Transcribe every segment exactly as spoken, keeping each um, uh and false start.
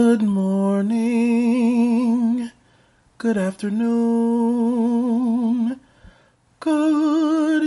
Good morning, good afternoon, good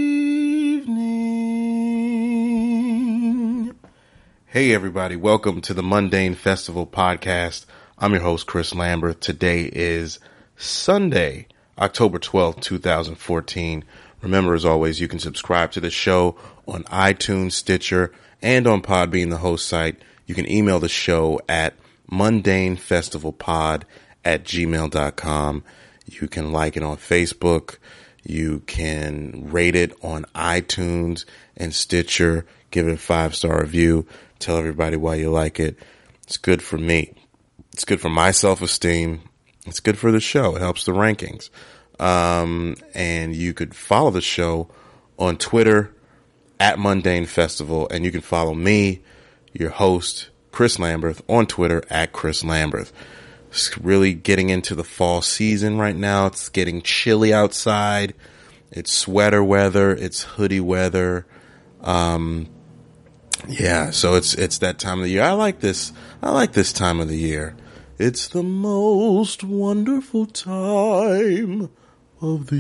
evening. Hey everybody, welcome to the Mundane Festival podcast. I'm your host, Chris Lambert. Today is Sunday, October twelfth, twenty fourteen. Remember, as always, you can subscribe to the show on iTunes, Stitcher, and on Podbean, the host site. You can email the show at mundanefestivalpod at gmail dot com. You can like it on Facebook. You can rate it on iTunes and Stitcher. Give it a five-star review. Tell everybody why you like it. It's good for me. It's good for my self-esteem. It's good for the show. It helps the rankings. Um, and you could follow the show on Twitter at Mundane Festival, and you can follow me, your host, Chris Lambert, on Twitter at Chris Lambert. It's really getting into the fall season right now. It's getting chilly outside. It's sweater weather. It's hoodie weather. Um, yeah, so it's it's that time of the year. I like this. I like this time of the year. It's the most wonderful time of the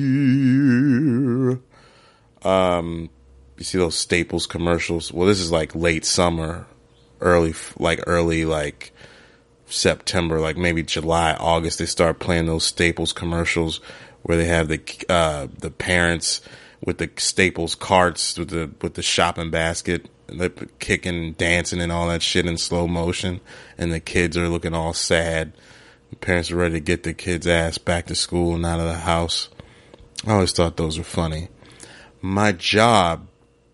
year. Um, you see those Staples commercials? Well, this is like late summer, early, like early, like September, like maybe July, August. They start playing those Staples commercials where they have the uh, the parents with the Staples carts with the with the shopping basket, and they're kicking and dancing and all that shit in slow motion, and the kids are looking all sad. The parents are ready to get the kids' ass back to school and out of the house. I always thought those were funny. My job,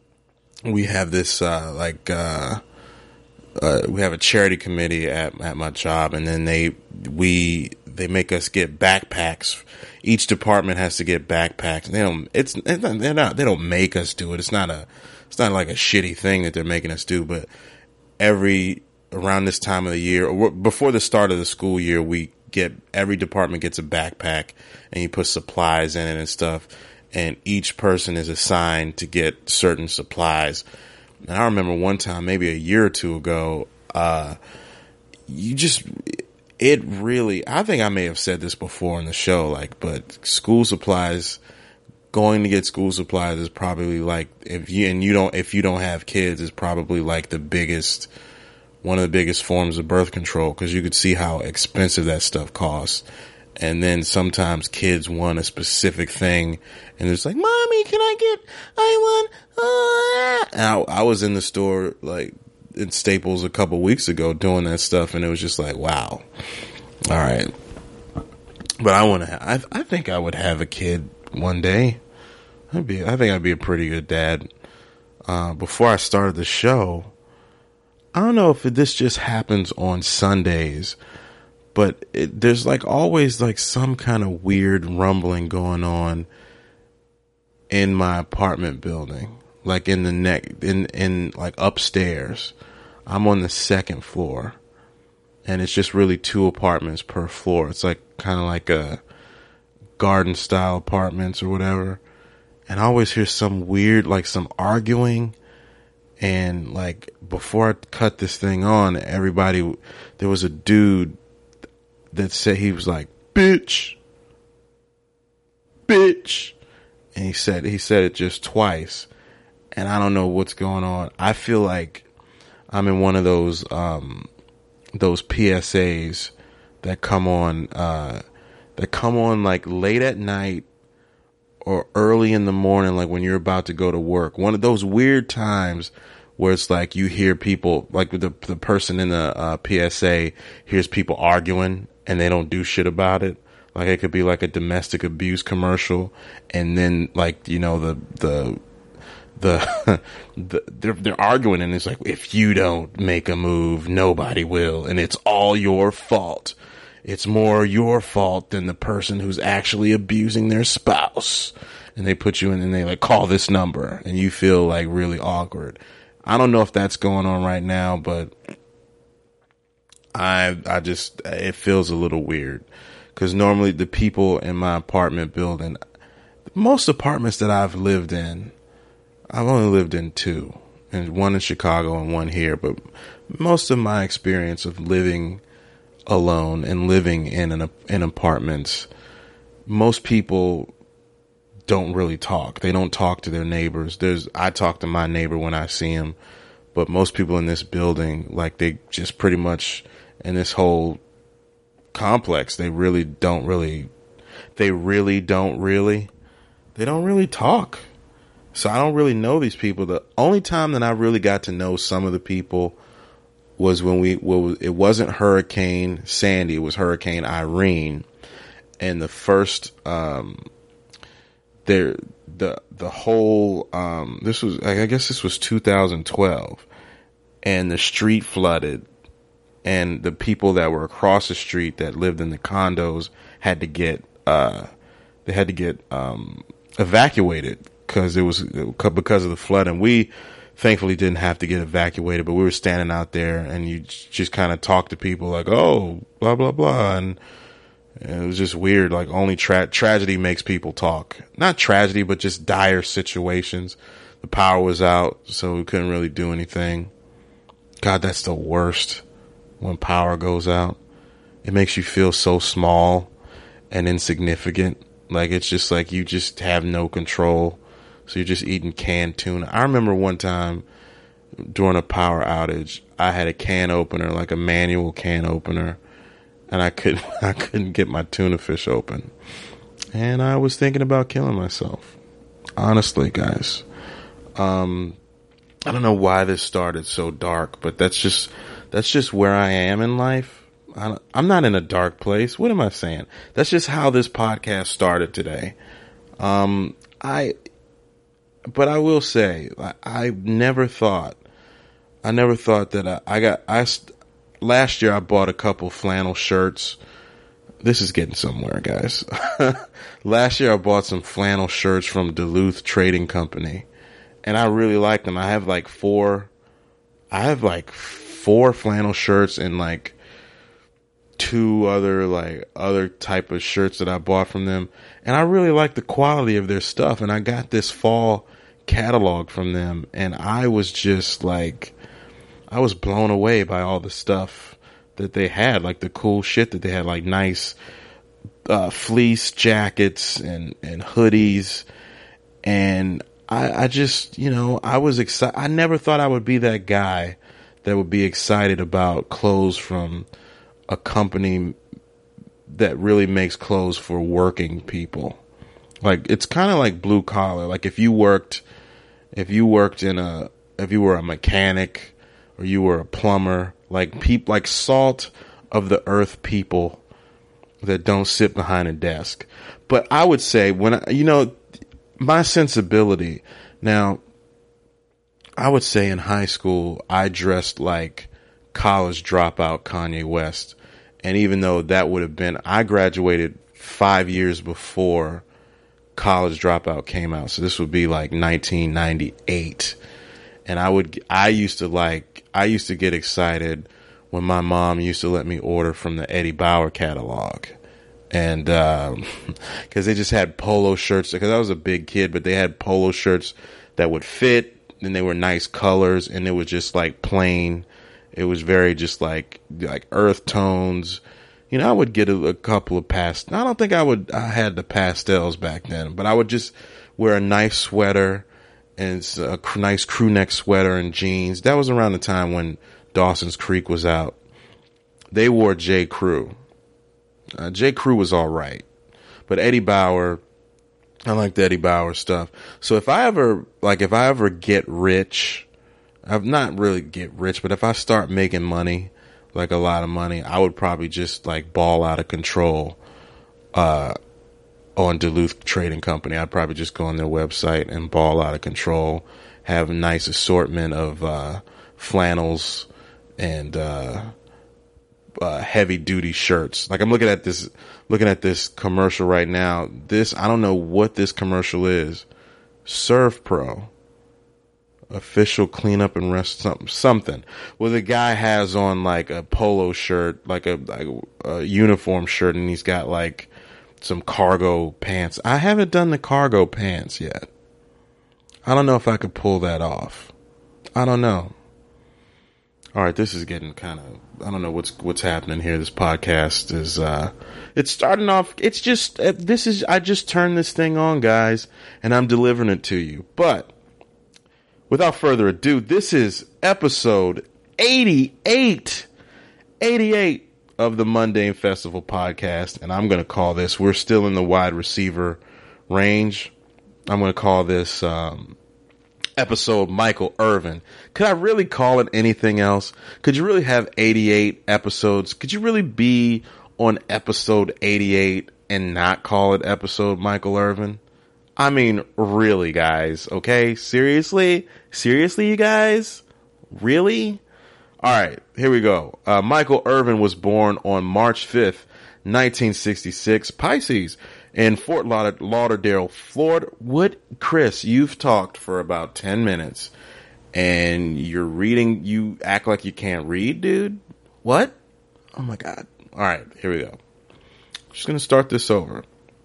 we have this, uh, like, uh, uh, we have a charity committee at, at my job, and then they, we, they make us get backpacks. Each department has to get backpacks. They don't, it's, it's not, they're not, they don't make us do it. It's not a, it's not like a shitty thing that they're making us do, but every, around this time of the year, or before the start of the school year, we get, every department gets a backpack, and you put supplies in it and stuff. And each person is assigned to get certain supplies. And I remember one time, maybe a year or two ago, uh, you just, it really, I think I may have said this before in the show, like, but school supplies, going to get school supplies is probably like, if you, and you don't, if you don't have kids, is probably like the biggest, one of the biggest forms of birth control, because you could see how expensive that stuff costs. And then sometimes kids want a specific thing, and it's like, "Mommy, can I get? I want." Uh. And I, I was in the store, like in Staples, a couple weeks ago, doing that stuff, and it was just like, "Wow, all right." But I want to. I I think I would have a kid one day. I'd be. I think I'd be a pretty good dad. Uh, before I started the show, I don't know if this just happens on Sundays. But it, there's like always like some kind of weird rumbling going on in my apartment building, like in the neck, in, in like upstairs. I'm on the second floor, and it's just really two apartments per floor. It's like kind of like a garden style apartments or whatever. And I always hear some weird, like some arguing. And like before I cut this thing on, everybody, there was a dude that said, he was like, bitch, bitch. And he said, he said it just twice. And I don't know what's going on. I feel like I'm in one of those, um, those P S As that come on, uh, that come on like late at night or early in the morning, like when you're about to go to work. One of those weird times where it's like you hear people, like the, the person in the uh, P S A hears people arguing, and they don't do shit about it. Like it could be like a domestic abuse commercial, and then like, you know, the the the, the they're they're arguing, and it's like, if you don't make a move, nobody will, and it's all your fault. It's more your fault than the person who's actually abusing their spouse. And they put you in, and they like, call this number, and you feel like really awkward. I don't know if that's going on right now, but I, I just, it feels a little weird, because normally the people in my apartment building, most apartments that I've lived in, I've only lived in two, and one in Chicago and one here, but most of my experience of living alone and living in an in apartments, most people don't really talk. They don't talk to their neighbors. There's I talk to my neighbor when I see him, but most people in this building, like, they just pretty much, in this whole complex, they really don't really, they really don't really, they don't really talk. So I don't really know these people. The only time that I really got to know some of the people was when we, well, it wasn't Hurricane Sandy, it was Hurricane Irene. And the first, um, there, the, the whole, um, this was, I guess this was two thousand twelve, and the street flooded, and the people that were across the street that lived in the condos had to get, uh, they had to get, um, evacuated because it was, because of the flood. And we thankfully didn't have to get evacuated, but we were standing out there, and you just kind of talk to people like, oh, blah, blah, blah. And, and it was just weird. Like, only tra- tragedy makes people talk. Not tragedy, but just dire situations. The power was out, so we couldn't really do anything. God, that's the worst. When power goes out, it makes you feel so small and insignificant. Like, it's just like you just have no control. So you're just eating canned tuna. I remember one time during a power outage, I had a can opener, like a manual can opener, and I couldn't, I couldn't get my tuna fish open. And I was thinking about killing myself. Honestly, guys. Um, I don't know why this started so dark, but that's just, that's just where I am in life. I don't, I'm not in a dark place. What am I saying? That's just how this podcast started today. Um, I, but I will say, I, I never thought, I never thought that I, I got, I, last year I bought a couple flannel shirts. This is getting somewhere, guys. Last year I bought some flannel shirts from Duluth Trading Company, and I really like them. I have like four, I have like four flannel shirts and like two other like other type of shirts that I bought from them, and I really like the quality of their stuff. And I got this fall catalog from them, and I was just like, I was blown away by all the stuff that they had, like the cool shit that they had, like nice uh, fleece jackets and, and hoodies. And I, I just, you know, I was excited. I never thought I would be that guy that would be excited about clothes from a company that really makes clothes for working people. Like, it's kind of like blue collar. Like, if you worked, if you worked in a, if you were a mechanic or you were a plumber, like peop, like salt of the earth people that don't sit behind a desk. But I would say, when I, you know, my sensibility now, I would say in high school, I dressed like college dropout Kanye West. And even though that would have been, I graduated five years before College Dropout came out. So this would be like nineteen ninety-eight. And I would, I used to like, I used to get excited when my mom used to let me order from the Eddie Bauer catalog. And, um, cause they just had polo shirts, cause I was a big kid, but they had polo shirts that would fit, and they were nice colors, and it was just like plain. It was very just like, like earth tones. You know, I would get a, a couple of past. I don't think I would, I had the pastels back then, but I would just wear a nice sweater and a nice crew neck sweater and jeans. That was around the time when Dawson's Creek was out. They wore J. Crew. Uh, J. Crew was all right, but Eddie Bauer, I liked Eddie Bauer stuff. So if I ever, like, if I ever get rich, I've not really get rich, but if I start making money, like a lot of money, I would probably just like ball out of control, uh, on Duluth Trading Company. I'd probably just go on their website and ball out of control, have a nice assortment of, uh, flannels and, uh, uh, heavy duty shirts. Like, I'm looking at this, looking at this commercial right now. This, I don't know what this commercial is. Surf Pro. Official cleanup and rest, something, something. Well, the guy has on like a polo shirt, like a, like a uniform shirt, and he's got like some cargo pants. I haven't done the cargo pants yet. I don't know if I could pull that off. I don't know. All right, this is getting kind of, I don't know what's what's happening here. This podcast is, uh, it's starting off, it's just, uh, this is, I just turned this thing on, guys, and I'm delivering it to you. But, without further ado, this is episode eighty-eight, eighty-eight of the Mundane Festival podcast, and I'm going to call this, we're still in the wide receiver range. I'm going to call this, um, episode Michael Irvin. Could I really call it anything else? Could you really have eighty-eight episodes? Could you really be on episode eighty-eight and not call it episode Michael Irvin? I mean, really, guys, okay? Seriously? Seriously, you guys? Really? All right, here we go. Uh, Michael Irvin was born on March fifth, nineteen sixty-six, Pisces, in Fort Lauderdale, Florida. What, Chris, you've talked for about ten minutes and you're reading, you act like you can't read, dude. What? Oh my God. All right, here we go. Just going to start this over.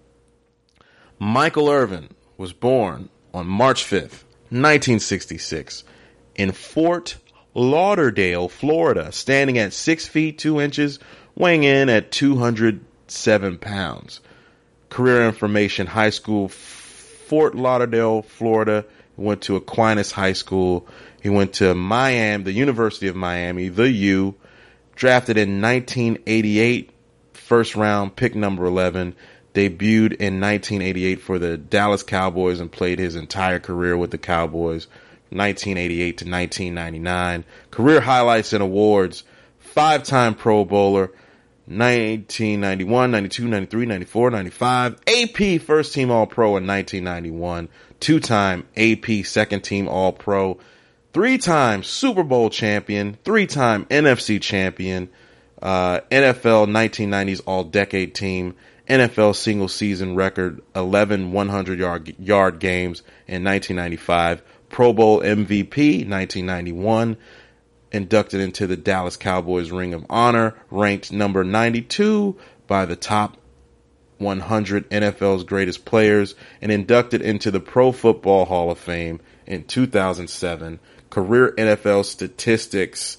Michael Irvin was born on March fifth, nineteen sixty-six in Fort Lauderdale, Florida, standing at six feet two inches, weighing in at two hundred seven pounds. Career information: high school, Fort Lauderdale, Florida. He went to Aquinas High School. He went to Miami, the University of Miami, the U. Drafted in nineteen eighty-eight, first round, pick number eleven. Debuted in nineteen eighty-eight for the Dallas Cowboys and played his entire career with the Cowboys, nineteen eighty-eight to nineteen ninety-nine. Career highlights and awards: five-time Pro Bowler, nineteen ninety-one, ninety-two, ninety-three, ninety-four, ninety-five. A P First Team All-Pro in nineteen ninety-one. Two-time A P Second Team All-Pro. Three-time Super Bowl champion. Three-time N F C champion. Uh, N F L nineteen nineties All-Decade Team. N F L single-season record eleven hundred-yard yard games in nineteen ninety-five. Pro Bowl M V P nineteen ninety-one. Inducted into the Dallas Cowboys Ring of Honor, ranked number ninety-two by the top one hundred N F L's greatest players, and inducted into the Pro Football Hall of Fame in two thousand seven. Career N F L statistics: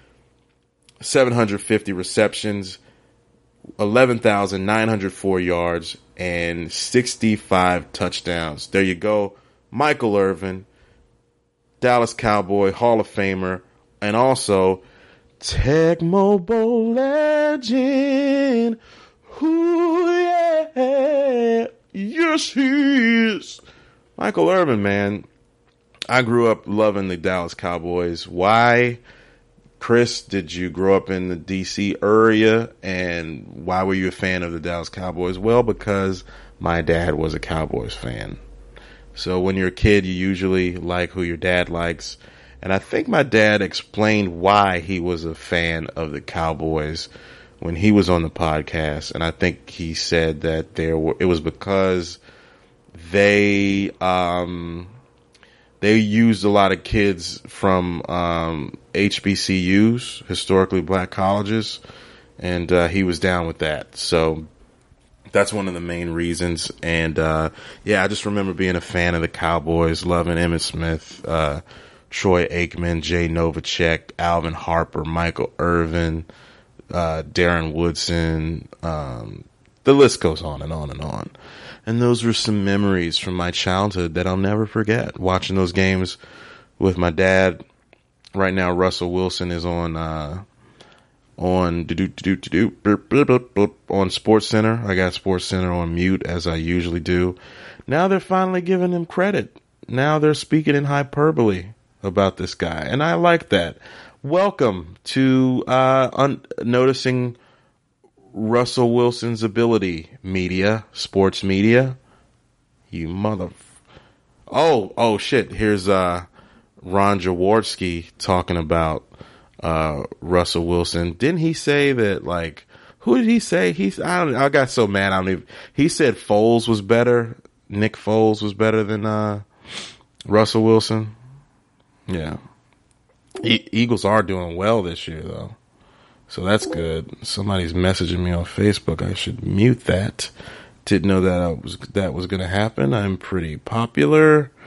seven hundred fifty receptions, eleven thousand nine hundred four yards, and sixty-five touchdowns. There you go. Michael Irvin, Dallas Cowboy Hall of Famer, and also Tecmo Bowl legend. Ooh, yeah. Yes, he is. Michael Irvin, man. I grew up loving the Dallas Cowboys. Why, Chris, did you grow up in the D C area, and why were you a fan of the Dallas Cowboys? Well, because my dad was a Cowboys fan. So when you're a kid, you usually like who your dad likes. And I think my dad explained why he was a fan of the Cowboys when he was on the podcast. And I think he said that there were, it was because they, um, they used a lot of kids from, um, H B C Us, historically black colleges. And, uh, he was down with that. So that's one of the main reasons. And, uh, yeah, I just remember being a fan of the Cowboys, loving Emmitt Smith, uh, Troy Aikman, Jay Novacek, Alvin Harper, Michael Irvin, uh, Darren Woodson. Um, the list goes on and on and on. And those were some memories from my childhood that I'll never forget. Watching those games with my dad. Right now, Russell Wilson is on, uh, on do do do do on Sports Center. I got Sports Center on mute as I usually do. Now they're finally giving him credit. Now they're speaking in hyperbole about this guy, and I like that. Welcome to uh un- noticing Russell Wilson's ability, media, sports media. You mother. Oh, oh shit. Here's uh Ron Jaworski talking about uh Russell Wilson. Didn't he say that, like, who did he say? He's I don't I got so mad I don't even he said Foles was better. Nick Foles was better than uh Russell Wilson. Yeah. E- Eagles are doing well this year though. So that's good. Somebody's messaging me on Facebook. I should mute that. Didn't know that I was that was going to happen. I'm pretty popular.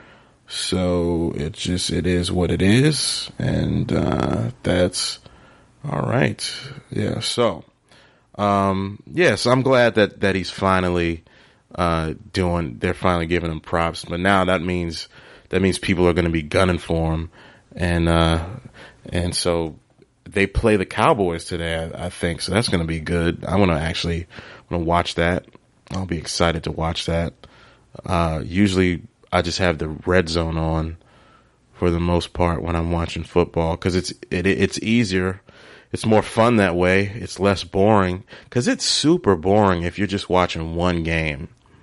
So it just, it is what it is. And, uh, that's all right. Yeah. So, um, yes, yeah, so I'm glad that, that he's finally, uh, doing, they're finally giving him props, but now that means, that means people are going to be gunning for him. And, uh, and so they play the Cowboys today, I, I think. So that's going to be good. I want to actually, want to watch that. I'll be excited to watch that. Uh, usually I just have the red zone on for the most part when I'm watching football, cause it's, it, it's easier. It's more fun that way. It's less boring, cause it's super boring if you're just watching one game.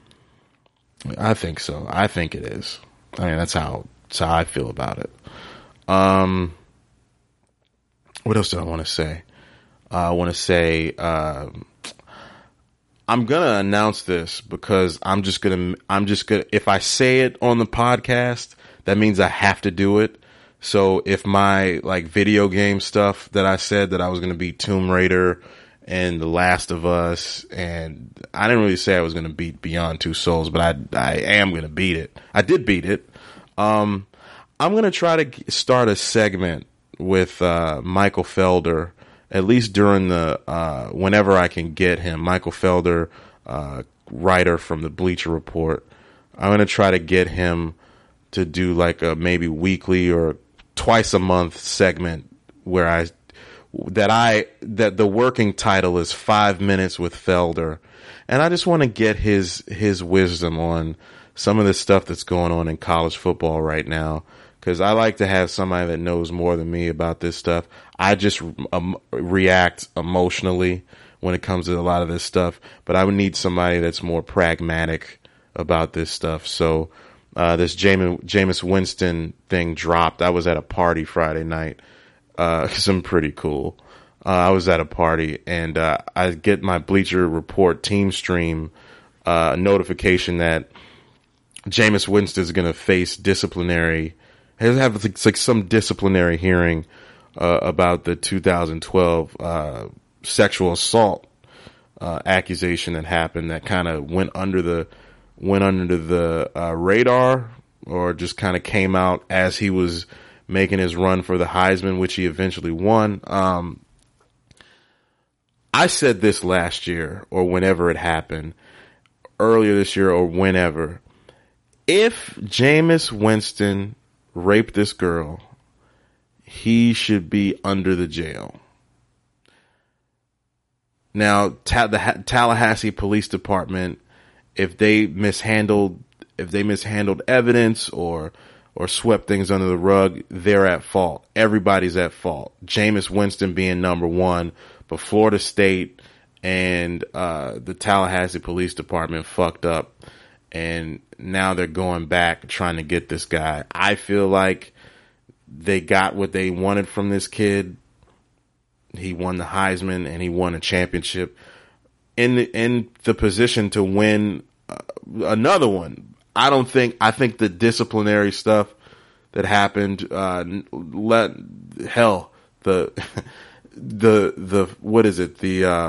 I think so. I think it is. I mean, that's how, that's how I feel about it. Um, what else do I want to say? Uh, I want to say, uh, I'm going to announce this because I'm just going to, I'm just going to, if I say it on the podcast, that means I have to do it. So if my like video game stuff that I said that I was going to beat Tomb Raider and The Last of Us, and I didn't really say I was going to beat Beyond Two Souls, but I, I am going to beat it. I did beat it. Um, I'm going to try to start a segment with, uh, Michael Felder, at least during the, uh, whenever I can get him, Michael Felder, uh, writer from the Bleacher Report. I'm going to try to get him to do like a maybe weekly or twice a month segment where I, that I, that the working title is Five Minutes with Felder. And I just want to get his, his wisdom on some of the stuff that's going on in college football right now. Cause I like to have somebody that knows more than me about this stuff. I just um, react emotionally when it comes to a lot of this stuff, but I would need somebody that's more pragmatic about this stuff. So, uh, this Jameis, Jameis Winston thing dropped. I was at a party Friday night. Uh, cause I'm pretty cool. Uh, I was at a party and, uh, I get my Bleacher Report team stream, uh, notification that Jameis Winston is going to face disciplinary He'll have like, like some disciplinary hearing uh, about the two thousand twelve uh, sexual assault uh, accusation that happened that kind of went under the went under the uh, radar, or just kind of came out as he was making his run for the Heisman, which he eventually won. Um, I said this last year or whenever it happened, earlier this year or whenever. If Jameis Winston raped this girl, he should be under the jail. Now, ta- the ha- Tallahassee Police Department, if they mishandled, if they mishandled evidence or or swept things under the rug, they're at fault. Everybody's at fault. Jameis Winston being number one, but Florida State and uh, the Tallahassee Police Department fucked up. And now they're going back trying to get this guy. I feel like they got what they wanted from this kid. He won the Heisman and he won a championship in the, in the position to win uh, another one. I don't think, I think the disciplinary stuff that happened, uh, let, hell, the, the, the, what is it? The, uh,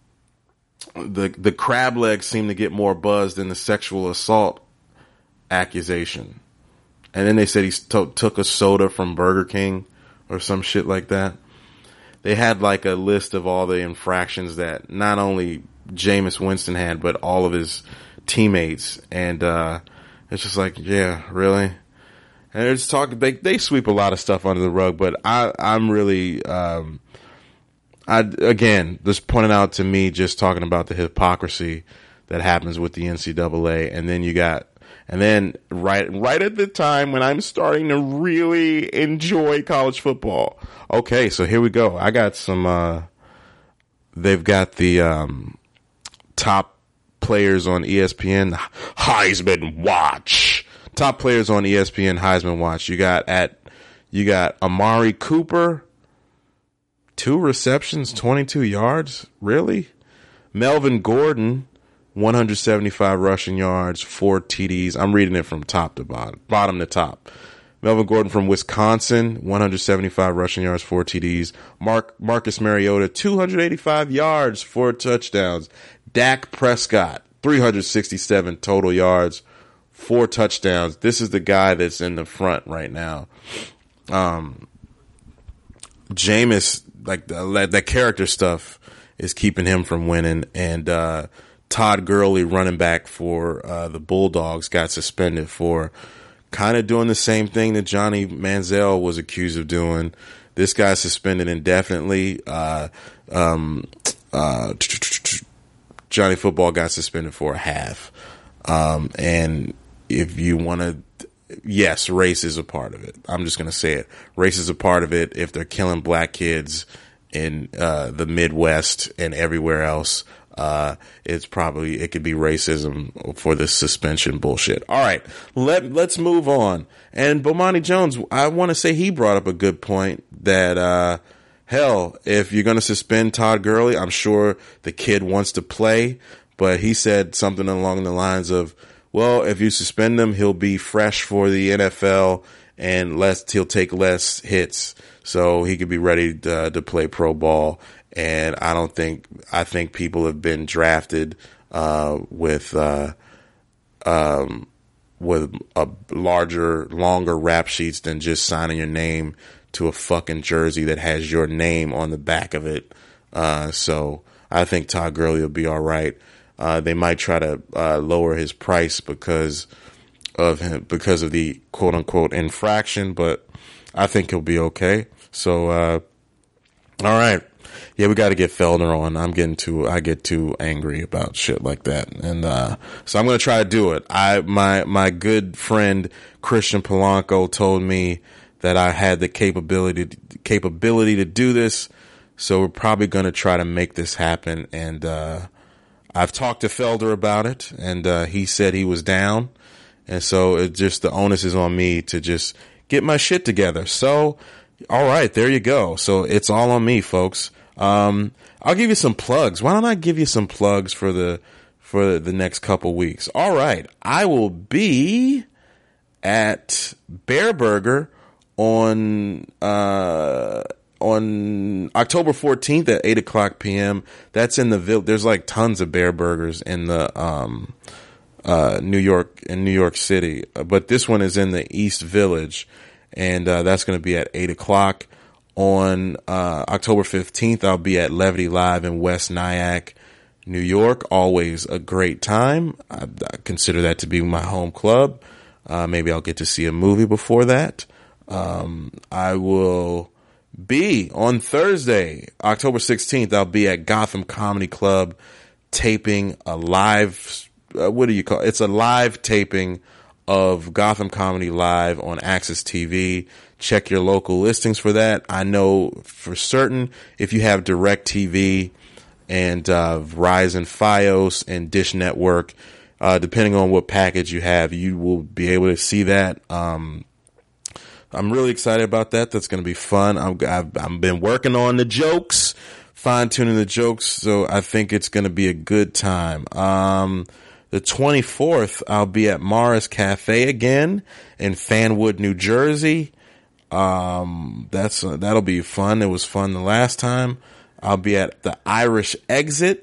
The the crab legs seem to get more buzz than the sexual assault accusation. And then they said he to- took a soda from Burger King or some shit like that. They had like a list of all the infractions that not only Jameis Winston had, but all of his teammates. And uh it's just like, yeah, really? And it's talking, they, they sweep a lot of stuff under the rug, but I, I'm really, um, I, again, this pointed out to me just talking about the hypocrisy that happens with the N C double A. And then you got, and then right, right at the time when I'm starting to really enjoy college football. Okay. So here we go. I got some, uh, they've got the, um, top players on E S P N, Heisman Watch, top players on E S P N Heisman Watch. You got at, you got Amari Cooper, two receptions, twenty-two yards. Really? Melvin Gordon, one hundred seventy-five rushing yards, four T Ds. I'm reading it from top to bottom, bottom to top. Melvin Gordon from Wisconsin, one hundred seventy-five rushing yards, four T Ds. Mark, Marcus Mariota, two hundred eighty-five yards, four touchdowns. Dak Prescott, three hundred sixty-seven total yards, four touchdowns. This is the guy that's in the front right now. Um, Jameis, like the, that character stuff is keeping him from winning. And uh, Todd Gurley, running back for uh, the Bulldogs, got suspended for kind of doing the same thing that Johnny Manziel was accused of doing. This guy's suspended indefinitely. Uh, um, uh, Johnny Football got suspended for a half. Um, and if you want to, yes, race is a part of it. I'm just going to say it. Race is a part of it. If they're killing black kids in uh, the Midwest and everywhere else, uh, it's probably, it could be racism for this suspension bullshit. All right, let, let's move on. And Bomani Jones, I want to say he brought up a good point that, uh, hell, if you're going to suspend Todd Gurley, I'm sure the kid wants to play, but he said something along the lines of, well, if you suspend him, he'll be fresh for the N F L and less, he'll take less hits. So he could be ready to, to play pro ball. And I don't think, I think people have been drafted, uh, with, uh, um, with a larger, longer rap sheets than just signing your name to a fucking jersey that has your name on the back of it. Uh, so I think Todd Gurley will be all right. Uh, they might try to, uh, lower his price because of him, because of the quote unquote infraction, but I think he'll be okay. So, uh, all right. Yeah, we got to get Felder on. I'm getting too, I get too angry about shit like that. And, uh, so I'm going to try to do it. I, my, my good friend Christian Polanco told me that I had the capability, capability to do this. So we're probably going to try to make this happen. And, uh, I've talked to Felder about it, and, uh, he said he was down. And so it just, the onus is on me to just get my shit together. So, all right, there you go. So it's all on me, folks. Um, I'll give you some plugs. Why don't I give you some plugs for the, for the next couple weeks? All right. I will be at Bear Burger on, uh, on October fourteenth at eight o'clock p.m. That's in the Ville. There's like tons of Bear Burgers in the, um, uh, New York, in New York City. But this one is in the East Village, and, uh, that's going to be at eight o'clock. On uh, October fifteenth, I'll be at Levity Live in West Nyack, New York. Always a great time. I, I consider that to be my home club. Uh, maybe I'll get to see a movie before that. Um, I will be on Thursday, October sixteenth. I'll be at Gotham Comedy Club taping a live, uh, what do you call it? It's a live taping of Gotham Comedy Live on Access T V. Check your local listings for that. I know for certain if you have DirecTV and uh, Verizon Fios and Dish Network, uh, depending on what package you have, you will be able to see that. Um, I'm really excited about that. That's going to be fun. I've, I've, I've been working on the jokes, fine tuning the jokes, so I think it's going to be a good time. Um, the twenty-fourth, I'll be at Mara's Cafe again in Fanwood, New Jersey. Um, that's, uh, that'll be fun. It was fun the last time. I'll be at the Irish Exit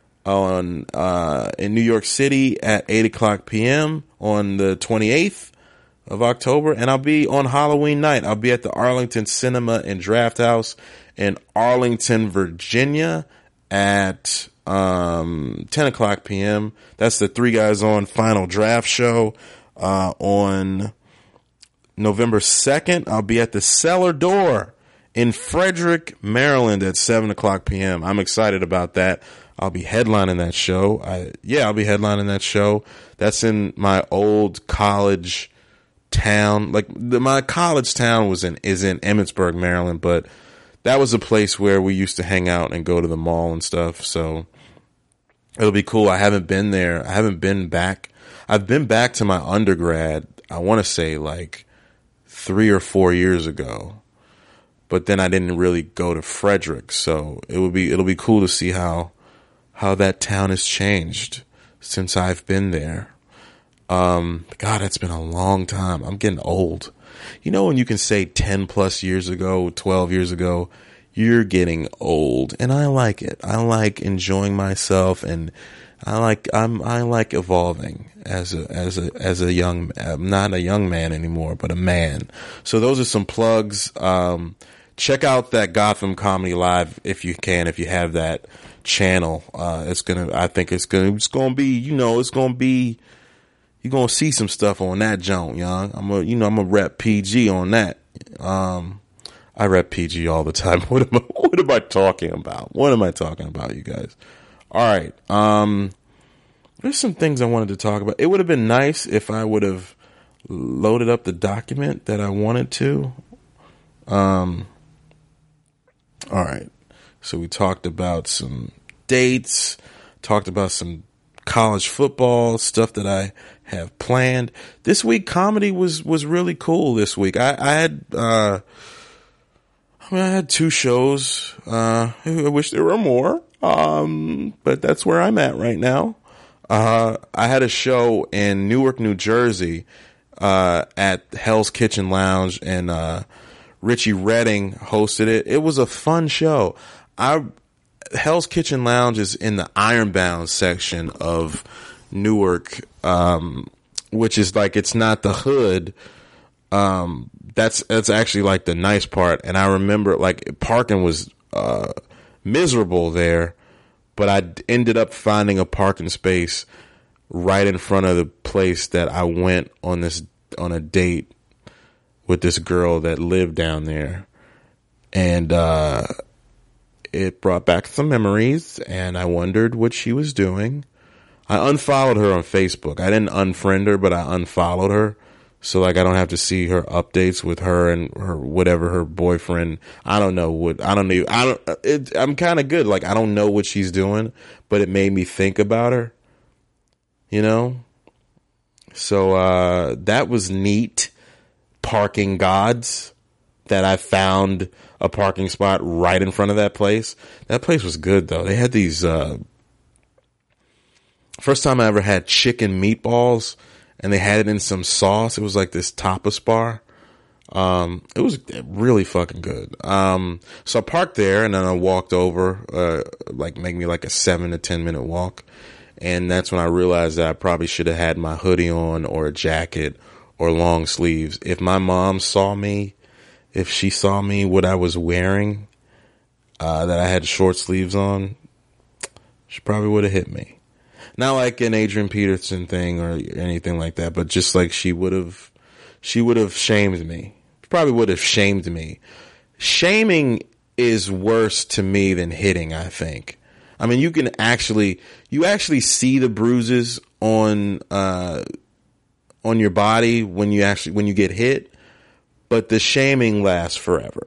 on, uh, in New York City at eight o'clock p.m. on the twenty-eighth of October. And I'll be on Halloween night. I'll be at the Arlington Cinema and Draft House in Arlington, Virginia at, um, ten o'clock p.m. That's the Three Guys On Final Draft show, uh, on November second, I'll be at the Cellar Door in Frederick, Maryland at seven o'clock p.m. I'm excited about that. I'll be headlining that show. I, yeah, I'll be headlining that show. That's in my old college town. Like the, my college town was in, is in Emmitsburg, Maryland, but that was a place where we used to hang out and go to the mall and stuff. So it'll be cool. I haven't been there. I haven't been back. I've been back to my undergrad. I want to say like three or four years ago, but then I didn't really go to Frederick. So it would be, it'll be cool to see how, how that town has changed since I've been there. Um, God, it's been a long time. I'm getting old. You know, when you can say ten plus years ago, twelve years ago, you're getting old, and I like it. I like enjoying myself, and I like I'm I like evolving as a as a as a young I'm not a young man anymore, but a man. So those are some plugs. Um, check out that Gotham Comedy Live if you can, if you have that channel. Uh, it's gonna I think it's gonna it's gonna be you know it's gonna be you're gonna see some stuff on that joint, young. I'm a you know I'm a rep P G on that. Um, I rep P G all the time. What am I what am I talking about? What am I talking about, you guys? All right. Um, there's some things I wanted to talk about. It would have been nice if I would have loaded up the document that I wanted to. Um, all right. So we talked about some dates, talked about some college football stuff that I have planned. This week, comedy was, was really cool this week. I, I had, uh, I mean, I had two shows. Uh, I wish there were more. Um, but that's where I'm at right now. Uh, I had a show in Newark, New Jersey, uh, at Hell's Kitchen Lounge, and, uh, Richie Redding hosted it. It was a fun show. I, Hell's Kitchen Lounge is in the Ironbound section of Newark, um, which is like, it's not the hood. Um, that's, that's actually like the nice part. And I remember like parking was, uh, miserable there, but I ended up finding a parking space right in front of the place that I went on this on a date with this girl that lived down there, and uh, it brought back some memories. And I wondered what she was doing. I unfollowed her on Facebook. I didn't unfriend her, but I unfollowed her. So like I don't have to see her updates with her and her whatever her boyfriend. I don't know what I don't know. I don't. It, I'm kind of good. Like I don't know what she's doing, but it made me think about her. You know. So uh, that was neat. Parking gods that I found a parking spot right in front of that place. That place was good though. They had these. Uh, first time I ever had chicken meatballs. And they had it in some sauce. It was like this tapas bar. Um, it was really fucking good. Um, so I parked there and then I walked over, uh, like make me like a seven to ten minute walk. And that's when I realized that I probably should have had my hoodie on or a jacket or long sleeves. If my mom saw me, if she saw me, what I was wearing, uh, that I had short sleeves on, she probably would have hit me. Not like an Adrian Peterson thing or anything like that, but just like she would have, she would have shamed me. Probably would have shamed me. Shaming is worse to me than hitting, I think. I mean, you can actually, you actually see the bruises on, uh, on your body when you actually, when you get hit, but the shaming lasts forever.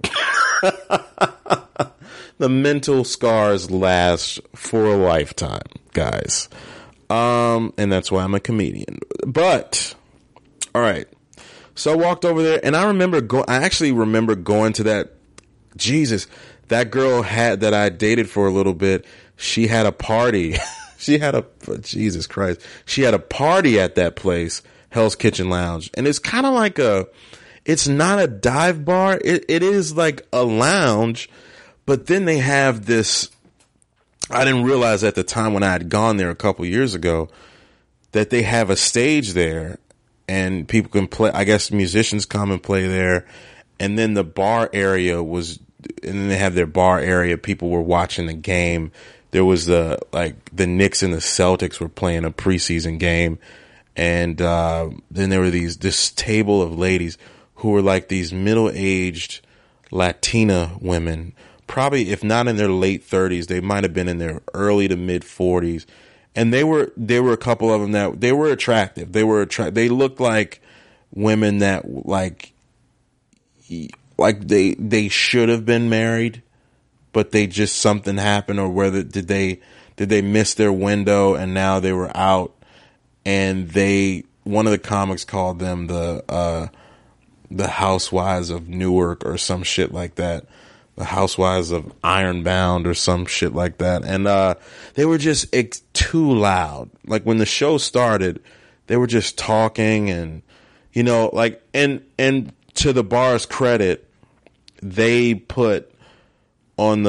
The mental scars last for a lifetime, guys. Um, and that's why I'm a comedian. But, all right. So I walked over there, and I remember go. I actually remember going to that. Jesus, that girl had that I dated for a little bit. She had a party. She had a Jesus Christ. She had a party at that place, Hell's Kitchen Lounge, and it's kind of like a. It's not a dive bar. It it is like a lounge. But then they have this, I didn't realize at the time when I had gone there a couple years ago, that they have a stage there and people can play, I guess musicians come and play there. And then the bar area was, and then they have their bar area. People were watching the game. There was the, like the Knicks and the Celtics were playing a preseason game. And, uh, then there were these, this table of ladies who were like these middle-aged Latina women. Probably, if not in their late thirties, they might have been in their early to mid forties, and they were there were a couple of them that they were attractive. They were attract. They looked like women that like like they they should have been married, but they just something happened, or whether did they did they miss their window and now they were out, and they one of the comics called them the uh, the Housewives of Newark or some shit like that. The Housewives of Ironbound or some shit like that. And, uh, they were just ex- too loud. Like when the show started, they were just talking and, you know, like, and, and to the bar's credit, they put on the,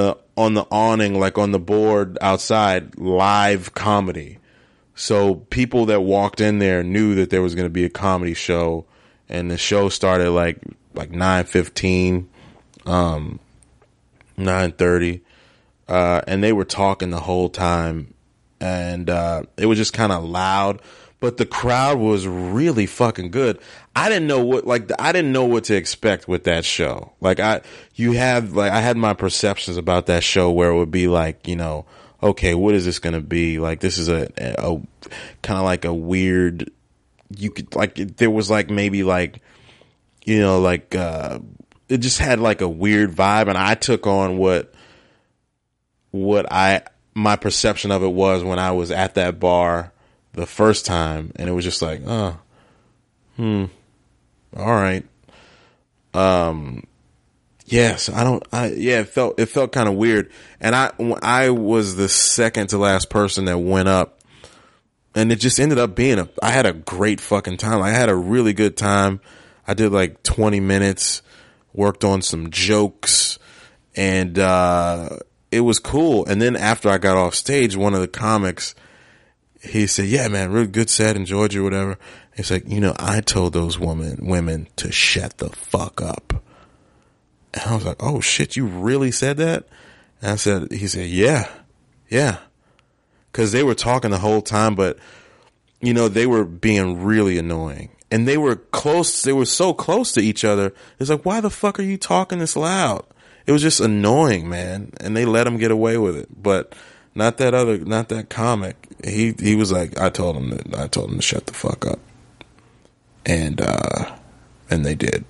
on the awning, like on the board outside, live comedy. So people that walked in there knew that there was going to be a comedy show, and the show started like like nine fifteen, um, nine thirty, uh, and they were talking the whole time, and uh, it was just kind of loud, but the crowd was really fucking good. I didn't know what like I didn't know what to expect with that show. Like I, you have like I had my perceptions about that show where it would be like, you know, okay, what is this going to be? Like, this is a, a, a kind of like a weird, you could like, there was like maybe like, you know, like, uh, it just had like a weird vibe. And I took on what, what I, my perception of it was when I was at that bar the first time. And it was just like, oh, hmm, all right. Um, Yes, I don't. I yeah, it felt it felt kind of weird, and I I was the second to last person that went up, and it just ended up being a. I had a great fucking time. I had a really good time. I did like twenty minutes, worked on some jokes, and uh, it was cool. And then after I got off stage, one of the comics, he said, "Yeah, man, really good set, enjoyed you, whatever." He's like, "You know, I told those women women to shut the fuck up." And I was like, oh shit, you really said that? And I said, he said, yeah, yeah. Cause they were talking the whole time, but you know, they were being really annoying, and they were close. They were so close to each other. It's like, why the fuck are you talking this loud? It was just annoying, man. And they let him get away with it, but not that other, not that comic. He, he was like, I told him that, I told him to shut the fuck up. And, uh, and they did.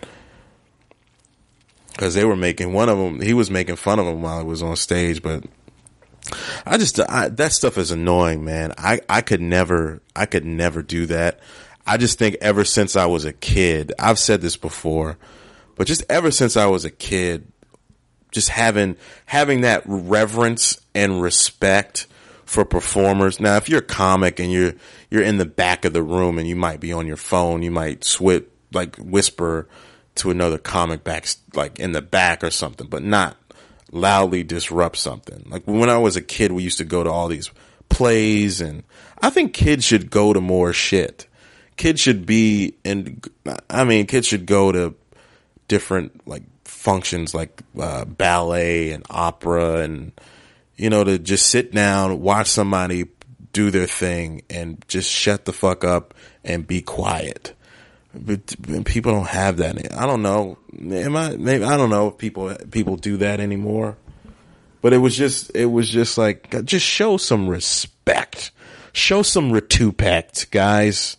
Because they were making one of them, he was making fun of him while he was on stage, but I just, I, that stuff is annoying, man. I, I could never, I could never do that. I just think ever since I was a kid, I've said this before, but just ever since I was a kid, just having, having that reverence and respect for performers. Now, if you're a comic and you're, you're in the back of the room and you might be on your phone, you might swit, like whisper to another comic back, like in the back or something, but not loudly disrupt something. Like when I was a kid, we used to go to all these plays, and I think kids should go to more shit. Kids should be in, I mean, kids should go to different like functions like uh, ballet and opera, and, you know, to just sit down, watch somebody do their thing and just shut the fuck up and be quiet. But people don't have that. I don't know. Am I? Maybe I don't know if people people do that anymore. But it was just it was just like, just show some respect, show some retupect, guys.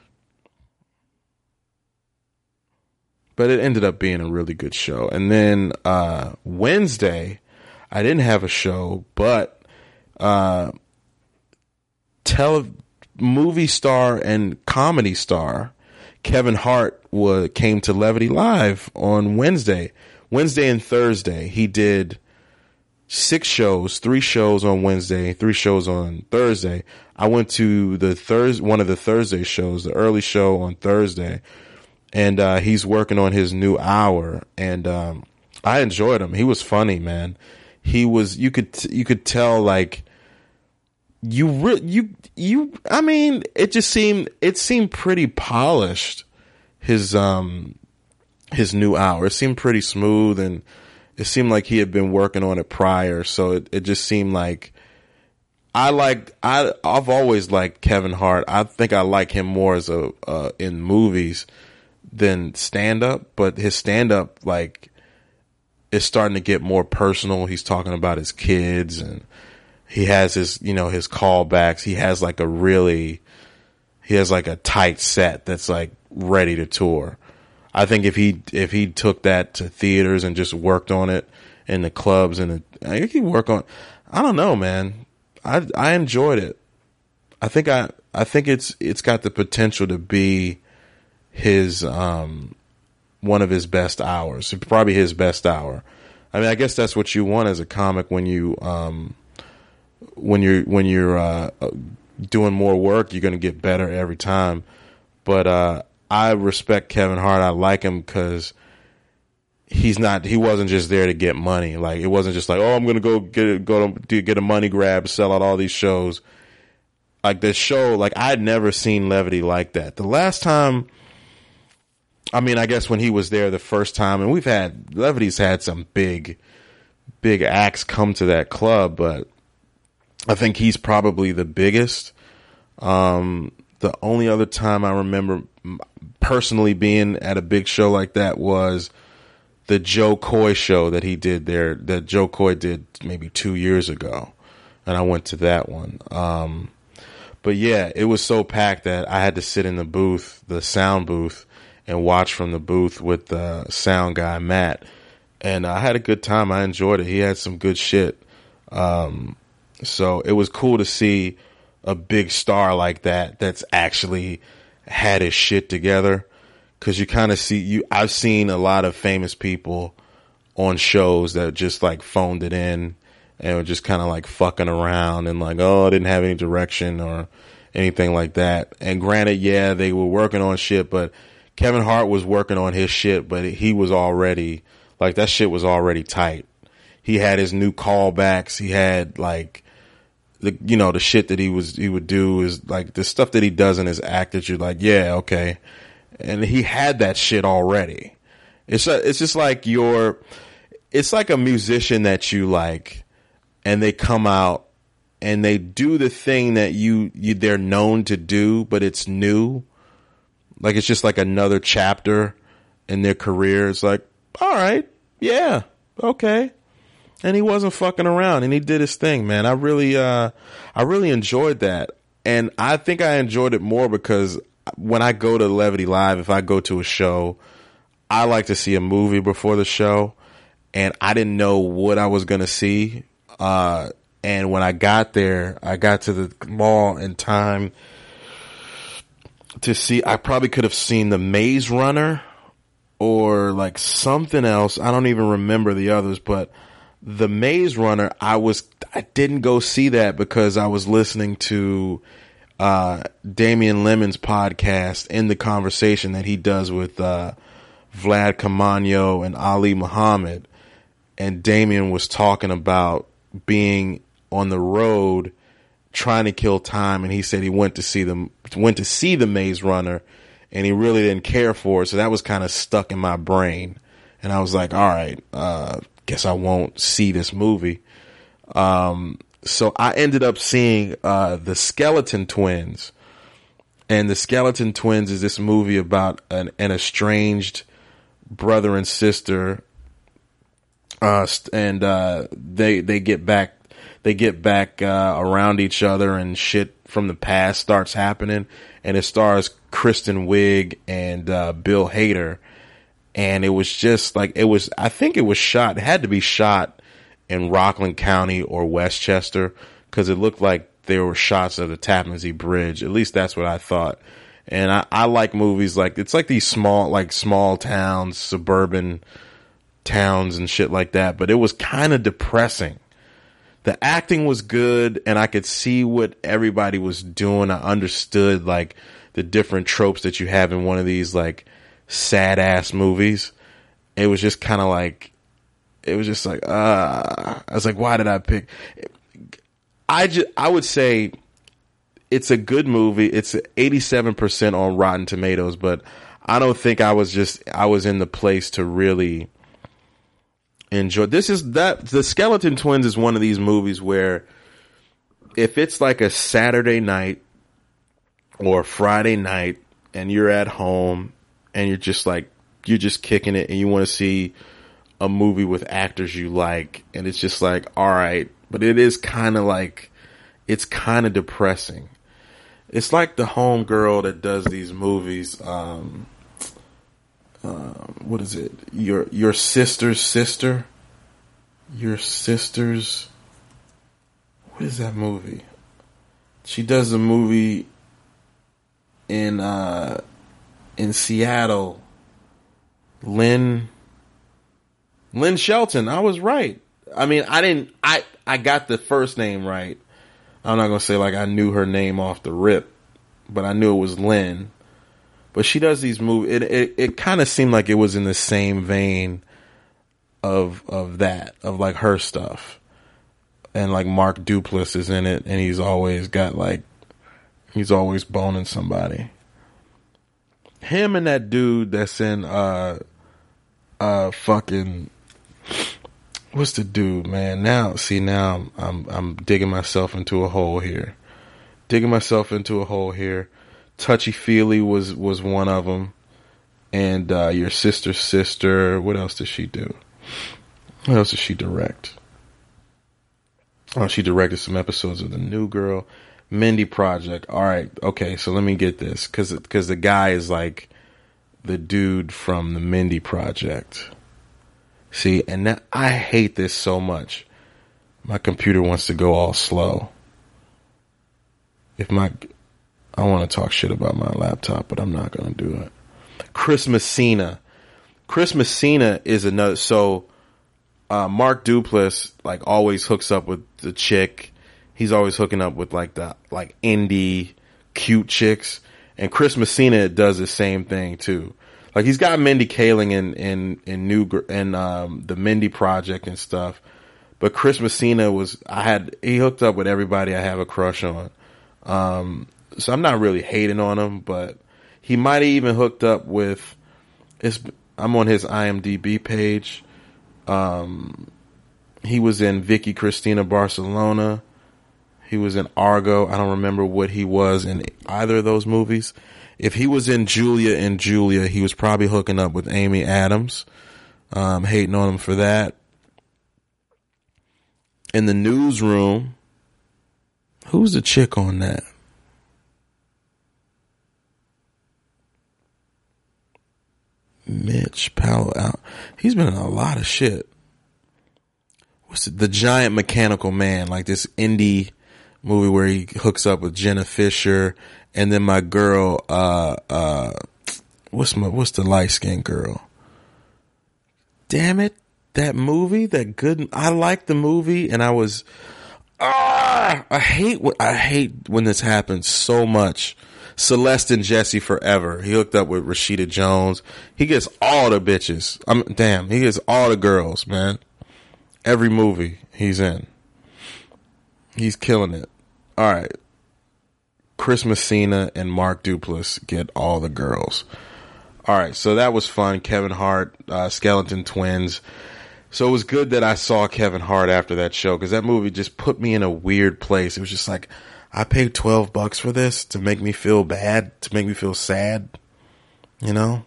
But it ended up being a really good show. And then uh, Wednesday, I didn't have a show, but uh, tele movie star and comedy star Kevin Hart was, came to Levity Live on Wednesday. Wednesday and Thursday. He did six shows, three shows on Wednesday, three shows on Thursday. I went to the Thurs one of the Thursday shows, the early show on Thursday, and uh, he's working on his new hour, and um, I enjoyed him. He was funny, man. He was, you could, you could tell, like, You re- you you I mean, it just seemed it seemed pretty polished. His um his new hour, it seemed pretty smooth, and it seemed like he had been working on it prior. So it, it just seemed like I like I I've always liked Kevin Hart. I think I like him more as a uh, in movies than stand up, but his stand up like is starting to get more personal. He's talking about his kids, and he has his, you know, his callbacks. He has like a really, he has like a tight set that's like ready to tour. I think if he, if he took that to theaters and just worked on it in the clubs, and the, I think he'd work on, I don't know, man. I, I enjoyed it. I think I, I think it's, it's got the potential to be his, um, one of his best hours. Probably his best hour. I mean, I guess that's what you want as a comic when you, um, when you're when you're uh, doing more work, you're going to get better every time. But uh, I respect Kevin Hart. I like him because he's not, he wasn't just there to get money. Like, it wasn't just like, oh, I'm going to go get, go to get a money grab, sell out all these shows. Like, the show, like, I'd never seen Levity like that. The last time, I mean, I guess when he was there the first time, and we've had, Levity's had some big, big acts come to that club, but I think he's probably the biggest. Um, the only other time I remember personally being at a big show like that was the Joe Coy show that he did there, that Joe Coy did maybe two years ago. And I went to that one. Um, but yeah, it was so packed that I had to sit in the booth, the sound booth, and watch from the booth with the sound guy, Matt. And I had a good time. I enjoyed it. He had some good shit. Um, so it was cool to see a big star like that that's actually had his shit together. Cause you kind of see you, I've seen a lot of famous people on shows that just like phoned it in and were just kind of like fucking around and like, oh, I didn't have any direction or anything like that. And granted, yeah, they were working on shit, but Kevin Hart was working on his shit, but he was already like, that shit was already tight. He had his new callbacks. He had like the, you know, the shit that he was, he would do is like the stuff that he does in his act that you're like, yeah, okay. And he had that shit already. It's a, it's just like your, it's like a musician that you like, and they come out and they do the thing that you, you they're known to do, but it's new. Like it's just like another chapter in their career. It's like, all right, yeah, okay. And he wasn't fucking around, and he did his thing, man. I really, uh, I really enjoyed that, and I think I enjoyed it more because when I go to Levity Live, if I go to a show, I like to see a movie before the show, and I didn't know what I was gonna see. Uh, and when I got there, I got to the mall in time to see, I probably could have seen The Maze Runner or like something else. I don't even remember the others, but The Maze Runner, I was, I didn't go see that because I was listening to, uh, Damian Lemon's podcast in the conversation that he does with, uh, Vlad Camano and Ali Muhammad. And Damian was talking about being on the road trying to kill time, and he said he went to see them went to see the Maze Runner and he really didn't care for it, so that was kind of stuck in my brain, and I was like, all right, uh guess I won't see this movie. Um so I ended up seeing uh the Skeleton Twins, and the Skeleton Twins is this movie about an, an estranged brother and sister. Uh, and, uh, they, they get back, they get back, uh, around each other, and shit from the past starts happening, and it stars Kristen Wiig and, uh, Bill Hader. And it was just like, it was, I think it was shot, it had to be shot in Rockland County or Westchester, cause it looked like there were shots of the Tappan Zee Bridge. At least that's what I thought. And I, I like movies like, it's like these small, like small towns, suburban towns and shit like that, but it was kind of depressing. The acting was good, and I could see what everybody was doing. I understood like the different tropes that you have in one of these like sad ass movies. It was just kind of like, it was just like, uh, I was like, why did I pick? I just, I would say it's a good movie. It's eighty-seven percent on Rotten Tomatoes, but I don't think I was just, I was in the place to really enjoy. This is that the Skeleton Twins is one of these movies where if it's like a Saturday night or Friday night and you're at home and you're just like, you're just kicking it and you want to see a movie with actors you like, and it's just like, all right, but it is kind of like, it's kind of depressing. It's like the homegirl that does these movies, um, Uh, what is it? Your your sister's sister? Your sister's... What is that movie? She does a movie in uh, in Seattle. Lynn... Lynn Shelton. I was right. I mean, I didn't... I, I got the first name right. I'm not going to say like I knew her name off the rip, but I knew it was Lynn. But she does these movies. It it, it kind of seemed like it was in the same vein of of that, of like her stuff. And like Mark Duplass is in it, and he's always got like, he's always boning somebody. Him and that dude that's in uh uh fucking, what's the dude, man? Now see now I'm I'm, I'm digging myself into a hole here. Digging myself into a hole here. Touchy Feely was was one of them. And uh, Your Sister's Sister. What else did she do? What else did she direct? Oh, she directed some episodes of The New Girl. Mindy Project. All right. Okay, so let me get this. Because because the guy is like the dude from the Mindy Project. See, and that, I hate this so much. My computer wants to go all slow. If my... I want to talk shit about my laptop, but I'm not going to do it. Chris Messina. Chris Messina is another. So, uh, Mark Duplass like always hooks up with the chick. He's always hooking up with like the like indie cute chicks, and Chris Messina does the same thing too. Like he's got Mindy Kaling in in in new and um, the Mindy Project and stuff. But Chris Messina was I had he hooked up with everybody I have a crush on. Um, so I'm not really hating on him, but. He might have even hooked up with, it's, I'm on his IMDb page. Um, he was in Vicky Cristina Barcelona. He was in Argo. I don't remember what he was in either of those movies. If he was in Julia and Julia, he was probably hooking up with Amy Adams. Um, hating on him for that. In The Newsroom, who's the chick on that? Mitch Palo out. He's been in a lot of shit. What's it? The Giant Mechanical Man, like this indie movie where he hooks up with Jenna Fisher, and then my girl, uh, uh, what's my what's the light skinned girl? Damn it, that movie, that good. I liked the movie, and I was, ah, I hate what I hate when this happens so much. Celeste and Jesse Forever. He hooked up with Rashida Jones. He gets all the bitches. I'm damn. He gets all the girls, man. Every movie he's in, he's killing it. All right. Chris Messina and Mark Duplass get all the girls. All right. So that was fun. Kevin Hart, uh, Skeleton Twins. So it was good that I saw Kevin Hart after that show because that movie just put me in a weird place. It was just like, I paid twelve bucks for this to make me feel bad, to make me feel sad, you know?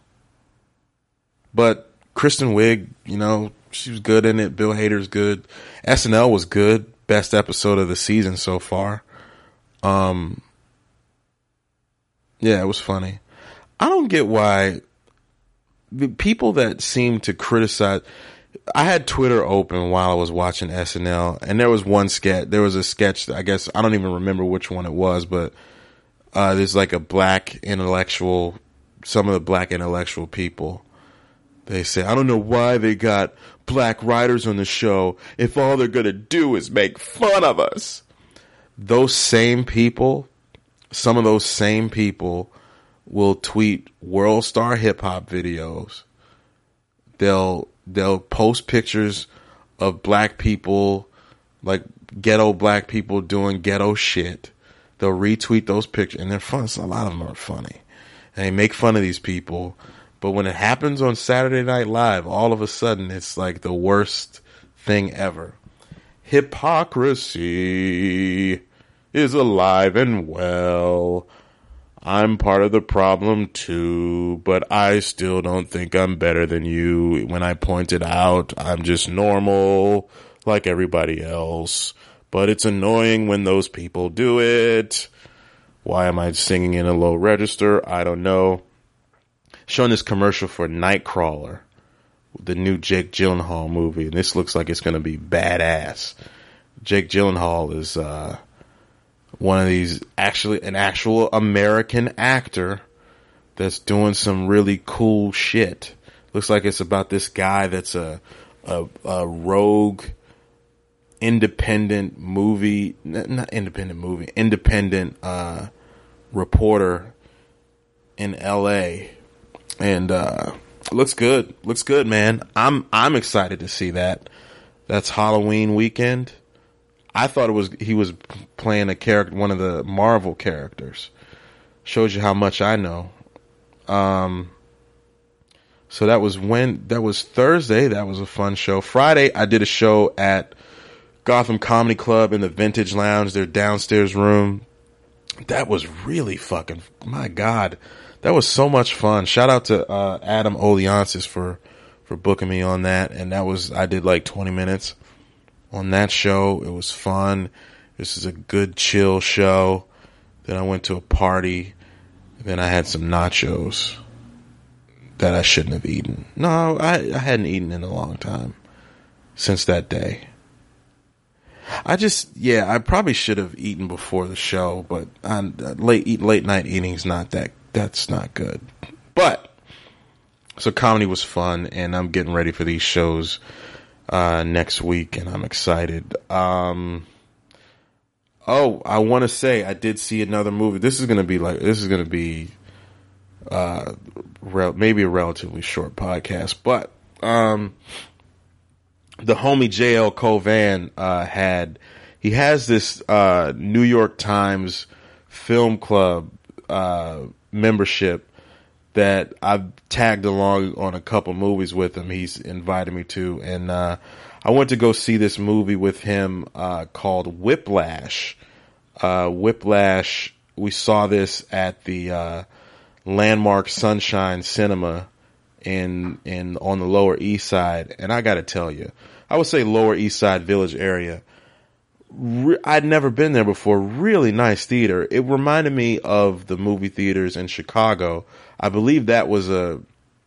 But Kristen Wiig, you know, she was good in it. Bill Hader's good. S N L was good. Best episode of the season so far. Um, yeah, it was funny. I don't get why the people that seem to criticize... I had Twitter open while I was watching S N L, and there was one sketch. There was a sketch that I guess I don't even remember which one it was, but uh, there's like a black intellectual, some of the black intellectual people. They say, I don't know why they got black writers on the show if all they're gonna do is make fun of us. Those same people, some of those same people, will tweet World Star Hip Hop videos. They'll They'll post pictures of black people, like ghetto black people doing ghetto shit. They'll retweet those pictures, and they're fun. So a lot of them are funny. And they make fun of these people. But when it happens on Saturday Night Live, all of a sudden it's like the worst thing ever. Hypocrisy is alive and well. I'm part of the problem too, but I still don't think I'm better than you. When I point it out, I'm just normal, like everybody else. But it's annoying when those people do it. Why am I singing in a low register? I don't know. Showing this commercial for Nightcrawler, the new Jake Gyllenhaal movie, and this looks like it's going to be badass. Jake Gyllenhaal is, uh... one of these, actually an actual American actor that's doing some really cool shit. Looks like it's about this guy that's a a, a rogue independent movie, not independent movie, independent uh, reporter in L A. And uh, Looks good. Looks good, man. I'm I'm excited to see that. That's Halloween weekend. I thought it was he was playing a character, one of the Marvel characters. Shows you how much I know. Um, so that was when that was Thursday. That was a fun show. Friday, I did a show at Gotham Comedy Club in the Vintage Lounge, their downstairs room. That was really fucking, my God, that was so much fun. Shout out to uh, Adam Oliansis for for booking me on that, and that was I did like twenty minutes on that show. It was fun. This is a good chill show. Then I went to a party. Then I had some nachos that I shouldn't have eaten. No, I, I hadn't eaten in a long time since that day. I just, yeah, I probably should have eaten before the show, but I, late eat, late night eating's not that, that's not good. But, so comedy was fun, and I'm getting ready for these shows uh, next week, and I'm excited. Um... Oh, I want to say I did see another movie. This is going to be like, this is going to be, uh, rel- maybe a relatively short podcast, but, um, the homie J L Covan, uh, had, he has this, uh, New York Times Film Club, uh, membership that I've tagged along on a couple movies with him. He's invited me to, and, uh, I went to go see this movie with him, uh, called Whiplash. Uh, Whiplash, we saw this at the, uh, Landmark Sunshine Cinema in, in, on the Lower East Side. And I gotta tell you, I would say Lower East Side Village area. Re- I'd never been there before. Really nice theater. It reminded me of the movie theaters in Chicago. I believe that was a,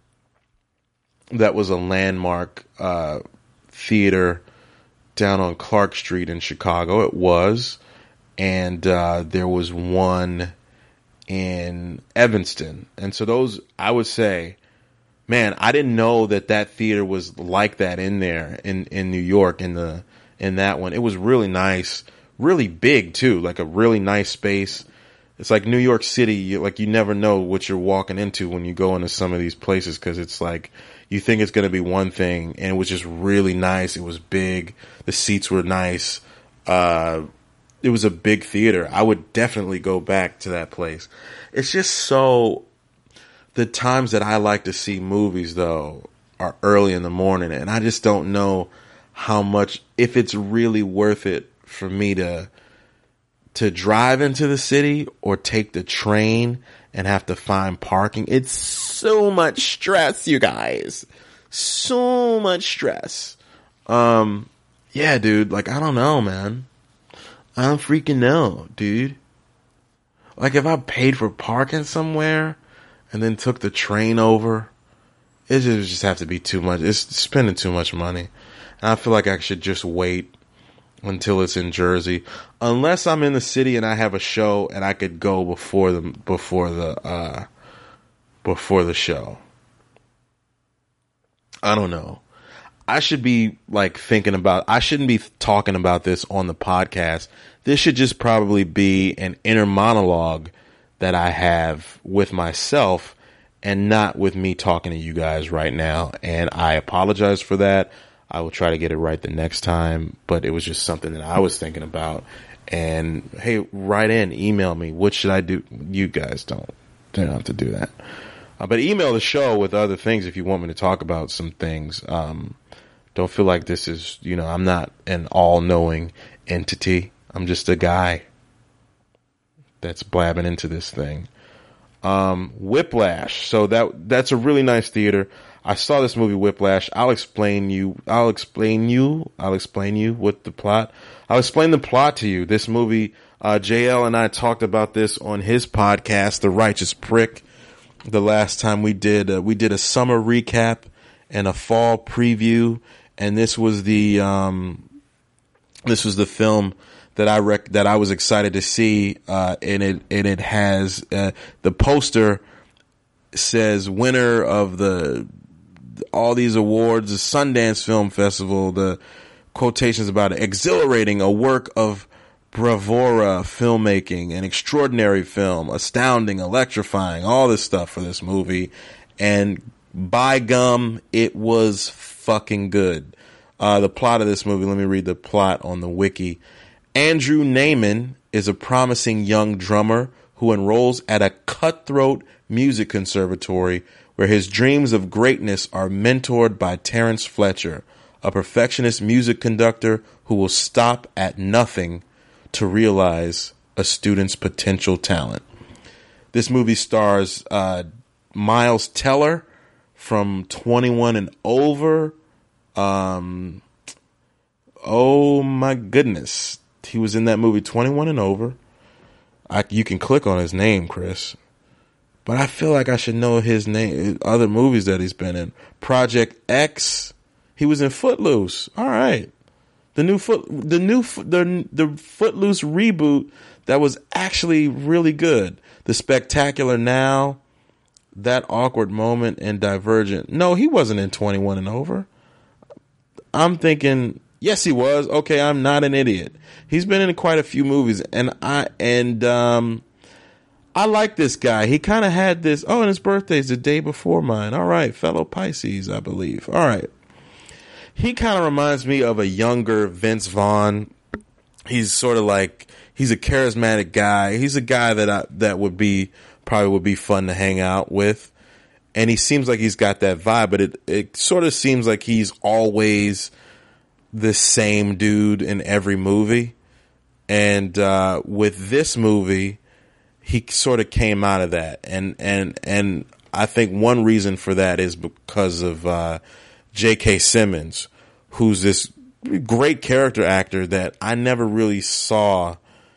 that was a Landmark, uh, theater down on Clark Street in Chicago. It was. And uh, there was one in Evanston. And so those, I would say, man, I didn't know that that theater was like that in there in, in New York in the in that one. It was really nice, really big too, like a really nice space. It's like New York City. You, like you never know what you're walking into when you go into some of these places, because it's like you think it's going to be one thing, and it was just really nice. It was big. The seats were nice. Uh, it was a big theater. I would definitely go back to that place. It's just so, the times that I like to see movies though are early in the morning, and I just don't know how much, if it's really worth it for me to to drive into the city or take the train and have to find parking. It's so much stress, you guys. So much stress. Um, yeah, dude, like, I don't know, man. I don't freaking know, dude. Like, if I paid for parking somewhere and then took the train over, it just, just have to be too much. It's spending too much money. And I feel like I should just wait until it's in Jersey, unless I'm in the city and I have a show and I could go before the before the uh, before the show. I don't know. I should be like thinking about. I shouldn't be talking about this on the podcast. This should just probably be an inner monologue that I have with myself, and not with me talking to you guys right now. And I apologize for that. I will try to get it right the next time, but it was just something that I was thinking about. And hey, write in, email me. What should I do? You guys don't, don't have to do that. Uh, but email the show with other things if you want me to talk about some things. Um, don't feel like this is, you know, I'm not an all-knowing entity. I'm just a guy that's blabbing into this thing. Um, Whiplash. So that, that's a really nice theater. I saw this movie Whiplash. I'll explain you. I'll explain you. I'll explain you what the plot. I'll explain the plot to you. This movie, uh, J L and I talked about this on his podcast, The Righteous Prick. The last time we did, uh, we did a summer recap and a fall preview. And this was the, um, this was the film that I rec- that I was excited to see. Uh, and it, and it has, uh, the poster says winner of the, all these awards, the Sundance Film Festival, the quotations about it, exhilarating, a work of bravura filmmaking, an extraordinary film, astounding, electrifying, all this stuff for this movie. And by gum, it was fucking good. Uh, the plot of this movie, let me read the plot on the wiki. Andrew Naiman is a promising young drummer who enrolls at a cutthroat music conservatory where his dreams of greatness are mentored by Terrence Fletcher, a perfectionist music conductor who will stop at nothing to realize a student's potential talent. This movie stars uh, Miles Teller from twenty-one and Over. Um, oh my goodness. He was in that movie twenty-one and Over. I, you can click on his name, Chris. But I feel like I should know his name, other movies that he's been in. Project X. He was in Footloose. All right. The new foot, the new, the, the Footloose reboot that was actually really good. The Spectacular Now, That Awkward Moment, and Divergent. No, he wasn't in twenty-one and Over. I'm thinking, yes, he was. Okay, I'm not an idiot. He's been in quite a few movies, and I and um, I like this guy. He kind of had this. Oh, and his birthday's the day before mine. All right, fellow Pisces, I believe. All right. He kind of reminds me of a younger Vince Vaughn. He's sort of like, he's a charismatic guy. He's a guy that I, that would be, probably would be fun to hang out with. And he seems like he's got that vibe, but it, it sort of seems like he's always the same dude in every movie. And, uh, with this movie, he sort of came out of that. And, and, and I think one reason for that is because of, uh, J K. Simmons, who's this great character actor that I never really saw.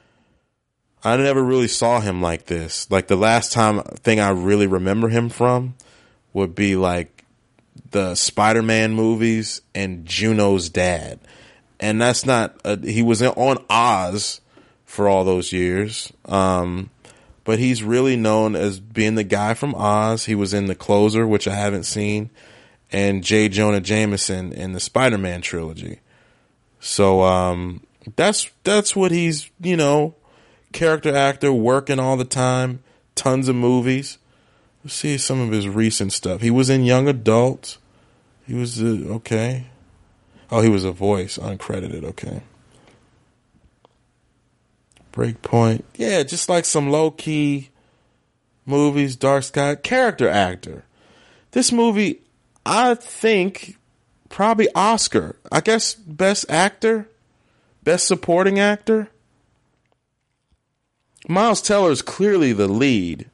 I never really saw him like this. Like the last time thing I really remember him from would be like the Spider-Man movies and Juno's dad. And that's not, a, he was on Oz for all those years. Um, but he's really known as being the guy from Oz. He was in The Closer, which I haven't seen, and J. Jonah Jameson in the Spider-Man trilogy. So, um, that's, that's what he's, you know, character actor, working all the time, tons of movies. Let's see some of his recent stuff. He was in Young Adult. He was, uh, okay. Oh, he was a voice, uncredited, okay. Breakpoint. Yeah, just like some low-key movies, Dark Sky. Character actor. This movie, I think, probably Oscar. I guess best actor, best supporting actor. Miles Teller is clearly the lead,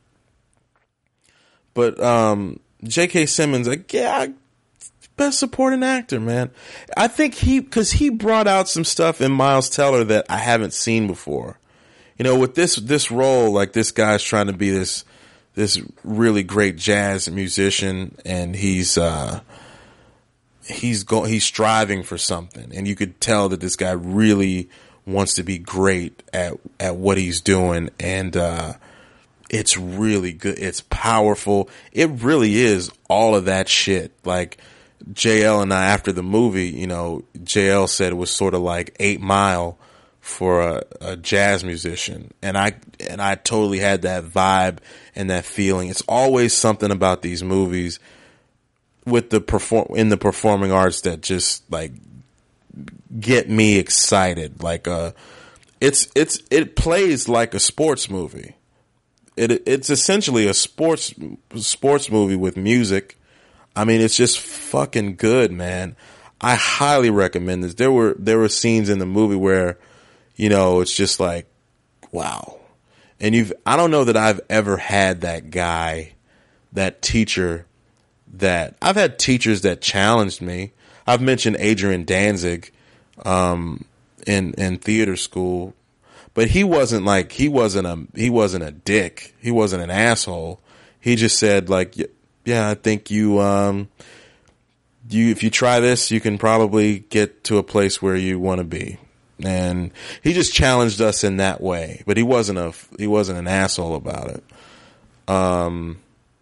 but um, J K. Simmons, like, yeah, best supporting actor, man. I think he, because he brought out some stuff in Miles Teller that I haven't seen before. You know, with this this role, like this guy's trying to be this this really great jazz musician, and he's uh, he's go he's striving for something, and you could tell that this guy really wants to be great at at what he's doing, and uh, it's really good. It's powerful. It really is all of that shit. Like J L and I, after the movie, you know, J L said it was sort of like Eight Mile for a, a jazz musician, and I and I totally had that vibe and that feeling. It's always something about these movies with the perform in the performing arts that just like get me excited. Like uh, it's it's it plays like a sports movie. It it's essentially a sports sports movie with music. I mean, it's just fucking good, man. I highly recommend this. There were there were scenes in the movie where, you know, it's just like, wow. And you've, I don't know that I've ever had that guy, that teacher that, I've had teachers that challenged me. I've mentioned Adrian Danzig, um, in, in theater school, but he wasn't like, he wasn't a, he wasn't a dick. He wasn't an asshole. He just said like, yeah, I think you, um, you, if you try this, you can probably get to a place where you want to be. And he just challenged us in that way, but he wasn't a, he wasn't an asshole about it. Um,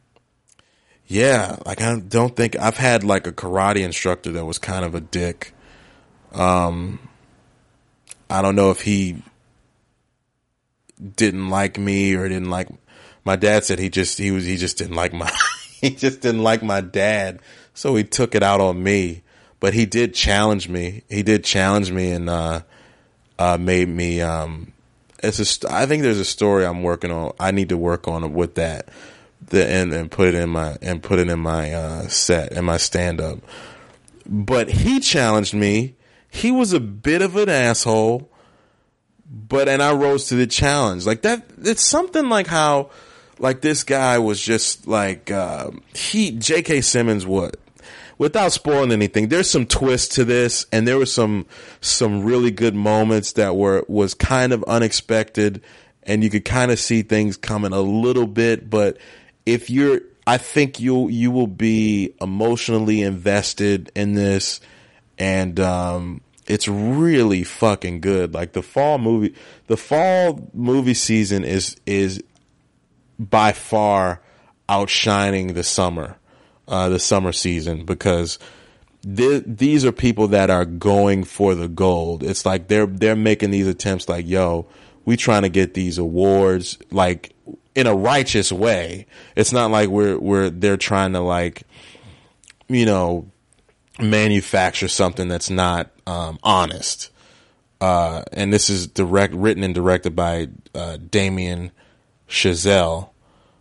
yeah, like I don't think I've had like a karate instructor that was kind of a dick. Um, I don't know if he didn't like me or didn't like, my dad said he just, he was, he just didn't like my, he just didn't like my dad, so he took it out on me. But he did challenge me. He did challenge me and uh, uh, made me. Um, it's a. I think there's a story I'm working on. I need to work on with that, the and, and put it in my and put it in my uh, set in my stand up. But he challenged me. He was a bit of an asshole, but and I rose to the challenge. Like that. It's something like how, like this guy was just like uh, he J K. Simmons would. Without spoiling anything, there's some twists to this, and there were some some really good moments that were was kind of unexpected, and you could kind of see things coming a little bit. But if you're, I think you you will be emotionally invested in this, and um, it's really fucking good. Like the fall movie, the fall movie season is is by far outshining the summer. Uh, the summer season, because th- these are people that are going for the gold. It's like they're they're making these attempts like, yo, we trying to get these awards like in a righteous way. It's not like we're we're they're trying to like, you know, manufacture something that's not um, honest. Uh, and this is direct written and directed by uh, Damien Chazelle.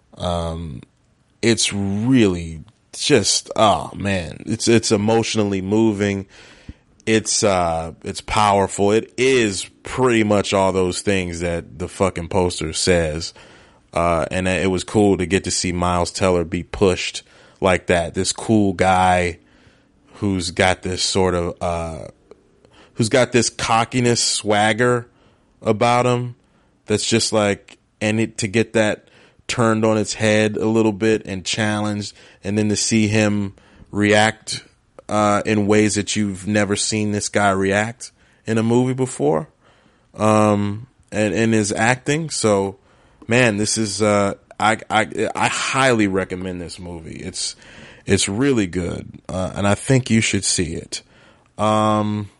Um, it's really just, oh man, it's, it's emotionally moving. It's, uh, it's powerful. It is pretty much all those things that the fucking poster says. Uh, and it was cool to get to see Miles Teller be pushed like that. This cool guy who's got this sort of, uh, who's got this cockiness, swagger about him. That's just like, and it, to get that turned on its head a little bit and challenged, and then to see him react uh, in ways that you've never seen this guy react in a movie before, um, and in his acting. So, man, this is uh, I, I I highly recommend this movie. It's it's really good, uh, and I think you should see it. Um,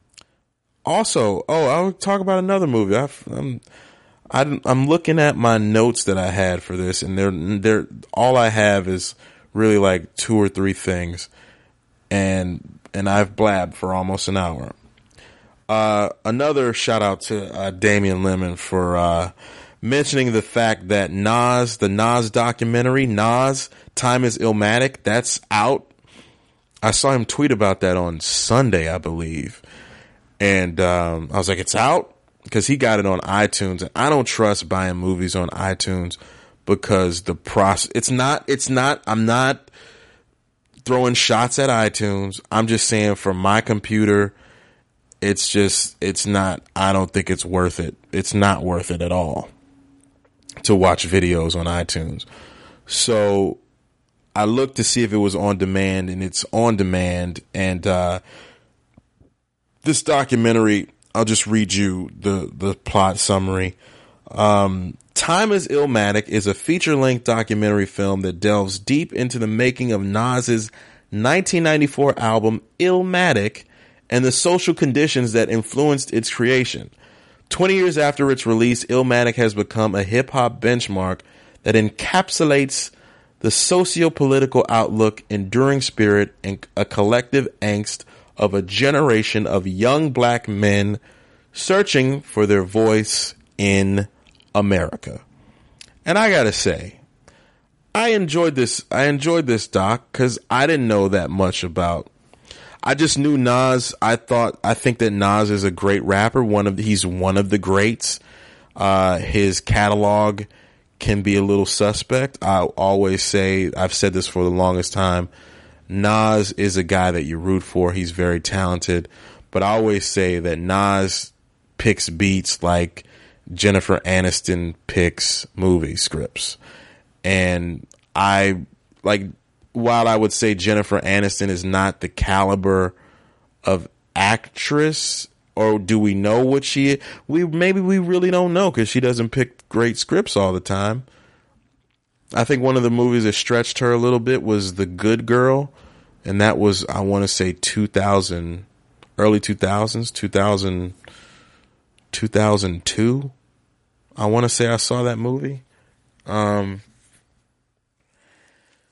also, oh, I'll talk about another movie. I've, I'm. I'm looking at my notes that I had for this, and they're, they're, all I have is really like two or three things, and and I've blabbed for almost an hour. Uh, another shout out to uh, Damian Lemon for uh, mentioning the fact that Nas, the Nas documentary, Nas, Time is Illmatic, that's out. I saw him tweet about that on Sunday, I believe, and um, I was like, it's out? Because he got it on iTunes, and I don't trust buying movies on iTunes because the process, it's not, it's not, I'm not throwing shots at iTunes. I'm just saying for my computer, it's just, it's not, I don't think it's worth it. It's not worth it at all to watch videos on iTunes. So I looked to see if it was on demand, and it's on demand. And, uh, this documentary, I'll just read you the, the plot summary. Um, Time is Illmatic is a feature-length documentary film that delves deep into the making of Nas's nineteen ninety-four album Illmatic and the social conditions that influenced its creation. Twenty years after its release, Illmatic has become a hip-hop benchmark that encapsulates the socio-political outlook, enduring spirit, and a collective angst of a generation of young black men searching for their voice in America. And I gotta say, I enjoyed this. I enjoyed this doc because I didn't know that much about. I just knew Nas. I thought. I think that Nas is a great rapper. One of he's one of the greats. Uh, his catalog can be a little suspect. I always say. I've said this for the longest time. Nas is a guy that you root for. He's very talented. But I always say that Nas picks beats like Jennifer Aniston picks movie scripts. And I, like, while I would say Jennifer Aniston is not the caliber of actress, or do we know what she is? We, maybe we really don't know because she doesn't pick great scripts all the time. I think one of the movies that stretched her a little bit was The Good Girl, and that was, I want to say, two thousand, early two thousands, two thousand, two thousand two. I want to say I saw that movie. Um,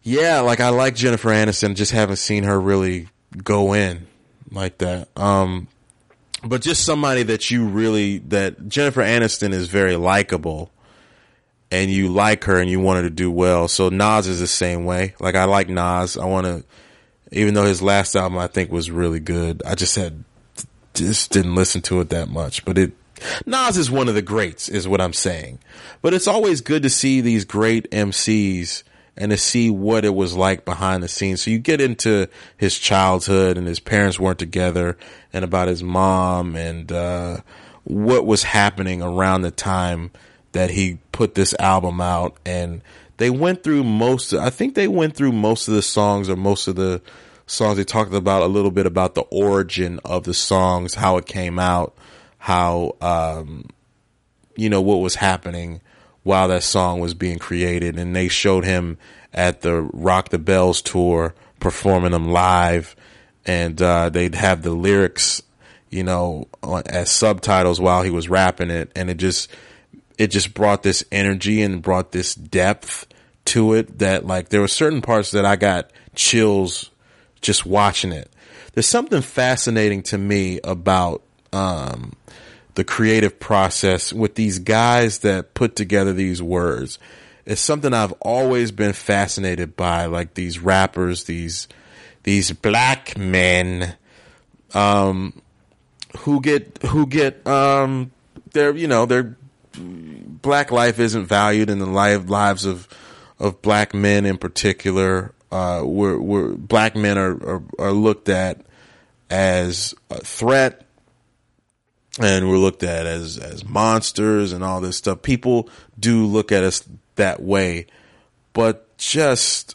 Yeah, like I like Jennifer Aniston, just haven't seen her really go in like that. Um, but just somebody that you really, that Jennifer Aniston is very likable and you like her and you want her to do well. So Nas is the same way. Like I like Nas. I want to, even though his last album I think was really good, I just had, just didn't listen to it that much, but it, Nas is one of the greats is what I'm saying. But it's always good to see these great M Cs and to see what it was like behind the scenes. So you get into his childhood and his parents weren't together and about his mom and uh, what was happening around the time that he put this album out. And they went through most, I think they went through most of the songs or most of the songs. They talked about a little bit about the origin of the songs, how it came out, how, um, you know, what was happening while that song was being created. And they showed him at the Rock the Bells tour performing them live. And, uh, they'd have the lyrics, you know, on, as subtitles while he was rapping it. And it just, it just brought this energy and brought this depth to it that like there were certain parts that I got chills just watching it. There's something fascinating to me about, um, the creative process with these guys that put together these words. It's something I've always been fascinated by, like these rappers, these these black men um, who get who get um, their you know their black life isn't valued in the life, lives of of black men in particular. Uh, we're, we're black men are, are are looked at as a threat. And we're looked at as, as monsters and all this stuff. People do look at us that way, but just,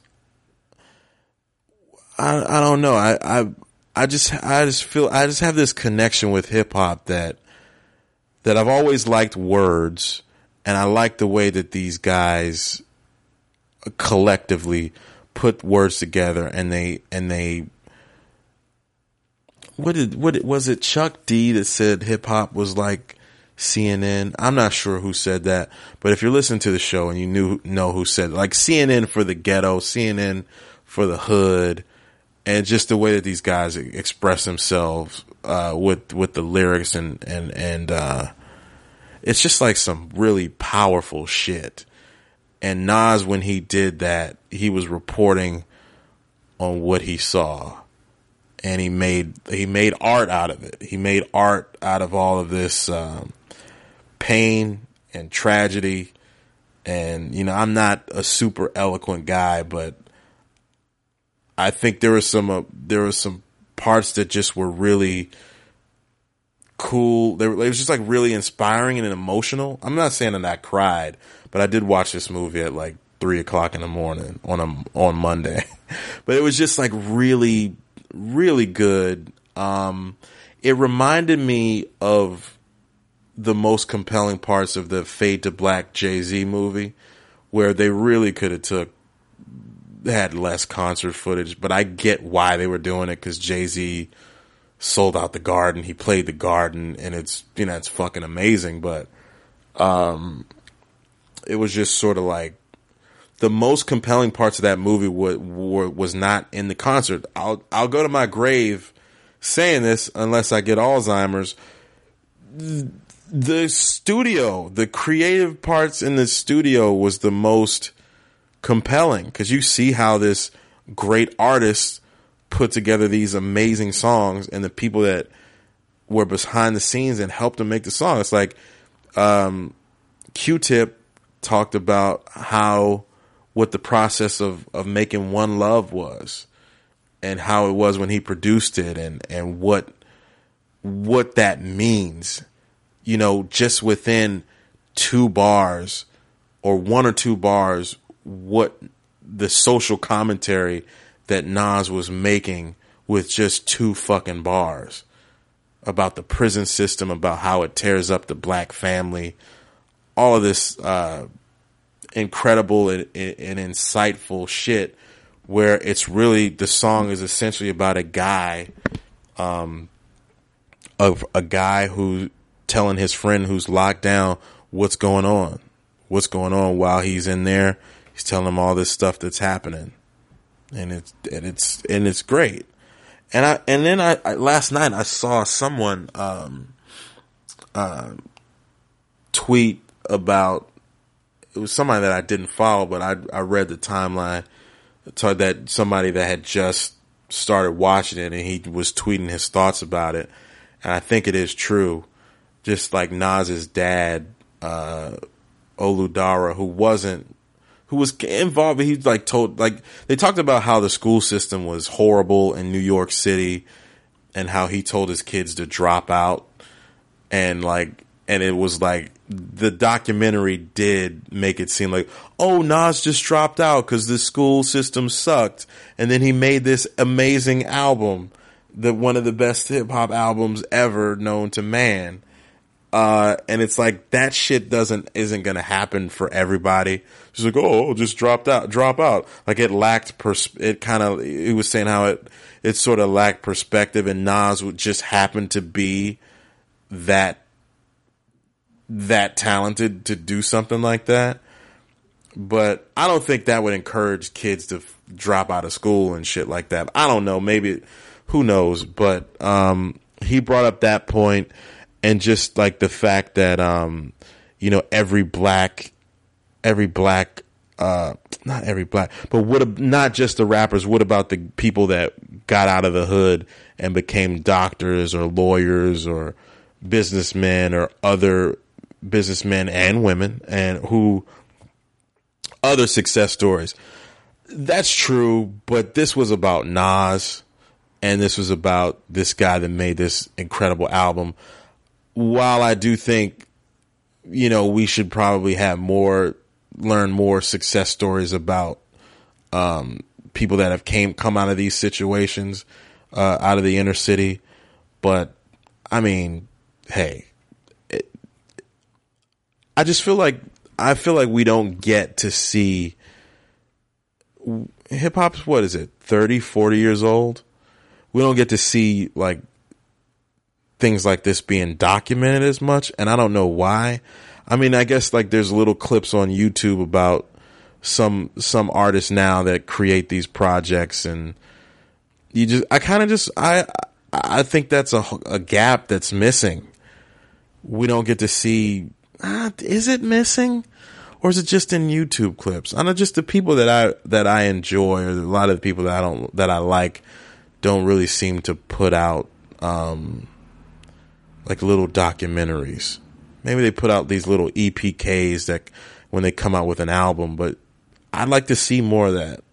I, I don't know. I, I, I just, I just feel, I just have this connection with hip hop that, that I've always liked words, and I like the way that these guys collectively put words together and they, and they, What did what was it? Chuck D that said hip hop was like C N N. I'm not sure who said that, but if you're listening to the show and you knew know who said it, like C N N for the ghetto, C N N for the hood, and just the way that these guys express themselves uh, with with the lyrics and and and uh, it's just like some really powerful shit. And Nas, when he did that, he was reporting on what he saw. And he made he made art out of it. He made art out of all of this um, pain and tragedy. And you know, I'm not a super eloquent guy, but I think there were some uh, there were some parts that just were really cool. They were, it was just like really inspiring and emotional. I'm not saying that I cried, but I did watch this movie at like three o'clock in the morning on a on Monday. But it was just like really. Really good. Um, it reminded me of the most compelling parts of the Fade to Black Jay-Z movie, where they really could have took had less concert footage, but I get why they were doing it because Jay-Z sold out the Garden. He played the Garden, and it's you know it's fucking amazing. But um, it was just sort of like. The most compelling parts of that movie were, were, was not in the concert. I'll I'll go to my grave saying this unless I get Alzheimer's. The studio, the creative parts in the studio was the most compelling because you see how this great artist put together these amazing songs and the people that were behind the scenes and helped them make the song. It's like um, Q-Tip talked about how what the process of, of making One Love was and how it was when he produced it and, and what, what that means, you know, just within two bars or one or two bars, what the social commentary that Nas was making with just two fucking bars about the prison system, about how it tears up the black family, all of this, uh, incredible and, and insightful shit where it's really the song is essentially about a guy um of a guy who telling his friend who's locked down what's going on what's going on while he's in there. He's telling him all this stuff that's happening and it's and it's and it's great. And I and then I, I last night I saw someone um, uh, tweet about, it was somebody that I didn't follow, but I I read the timeline. Told that somebody that had just started watching it, and he was tweeting his thoughts about it. And I think it is true. Just like Nas's dad, uh, Oludara, who wasn't, who was involved, he like told, like they talked about how the school system was horrible in New York City, and how he told his kids to drop out, and like, and it was like the documentary did make it seem like, oh, Nas just dropped out because the school system sucked, and then he made this amazing album, the one of the best hip hop albums ever known to man. Uh, and it's like that shit doesn't isn't gonna happen for everybody. She's like, oh, just dropped out, drop out. Like it lacked pers. It kind of. He was saying how it it sort of lacked perspective, and Nas would just happen to be that that talented to do something like that. But I don't think that would encourage kids to f- drop out of school and shit like that. I don't know. Maybe, who knows? But um, he brought up that point. And just like the fact that, um, you know, every black, every black, uh, not every black, but what, not just the rappers, what about the people that got out of the hood and became doctors or lawyers or businessmen or other businessmen and women, and who, other success stories. That's true, but this was about Nas, and this was about this guy that made this incredible album. While I do think, you know, we should probably have more, learn more success stories about um, people that have came come out of these situations, uh, out of the inner city. But I mean, hey, it, I just feel like I feel like we don't get to see hip hop's, what is it, thirty, forty years old? We don't get to see like things like this being documented as much, and I don't know why. I mean, I guess like there's little clips on YouTube about some some artists now that create these projects, and you just I kind of just I I think that's a a gap that's missing. We don't get to see. Uh, is it missing, or is it just in YouTube clips? I know just the people that I that I enjoy, or a lot of the people that I don't that I like, don't really seem to put out um, like little documentaries. Maybe they put out these little E P Ks that when they come out with an album, but I'd like to see more of that.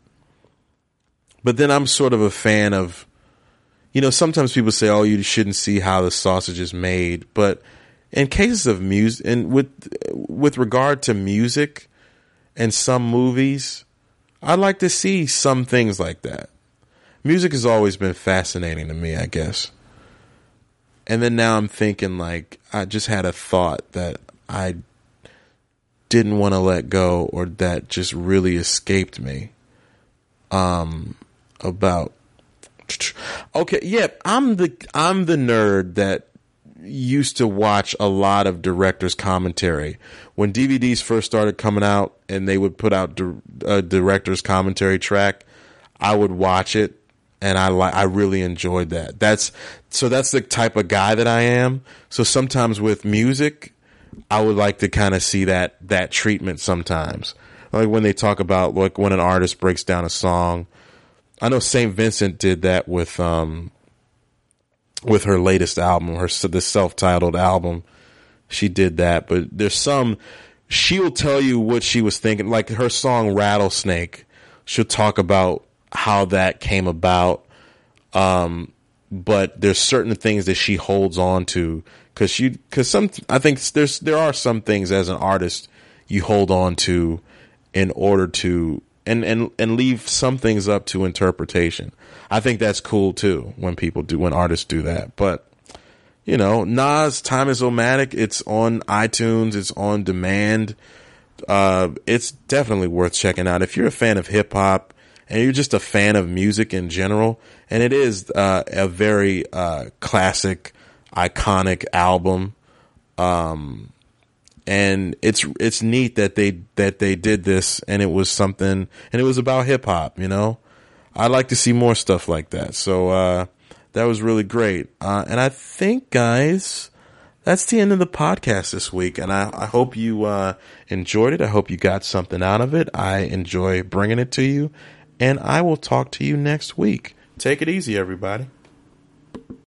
But then I'm sort of a fan of, you know, sometimes people say, oh, you shouldn't see how the sausage is made. But in cases of music, and with, with regard to music and some movies, I'd like to see some things like that. Music has always been fascinating to me, I guess. And then now I'm thinking, like, I just had a thought that I didn't want to let go, or that just really escaped me. Um, about, okay, yeah, I'm the, I'm the nerd that used to watch a lot of director's commentary. When D V Ds first started coming out and they would put out di- a director's commentary track, I would watch it. And I like, I really enjoyed that. That's, so that's the type of guy that I am. So sometimes with music, I would like to kind of see that, that treatment sometimes. Like when they talk about, like when an artist breaks down a song. I know Saint Vincent did that with, um, with her latest album, her, the self-titled album. She did that, but there's some, she'll tell you what she was thinking. Like her song Rattlesnake, she'll talk about how that came about. Um, but there's certain things that she holds on to, cause she, cause some, I think there's, there are some things as an artist you hold on to in order to, and, and, and leave some things up to interpretation. I think that's cool too when people do, when artists do that. But, you know, Nas, Time Is Omatic, it's on iTunes, it's on demand. Uh, it's definitely worth checking out. If you're a fan of hip hop, and you're just a fan of music in general, and it is uh, a very uh, classic, iconic album, um, and it's it's neat that they that they did this, and it was something, and it was about hip hop. You know, I like to see more stuff like that. So uh, that was really great. Uh, and I think, guys, that's the end of the podcast this week. And I, I hope you uh, enjoyed it. I hope you got something out of it. I enjoy bringing it to you. And I will talk to you next week. Take it easy, everybody.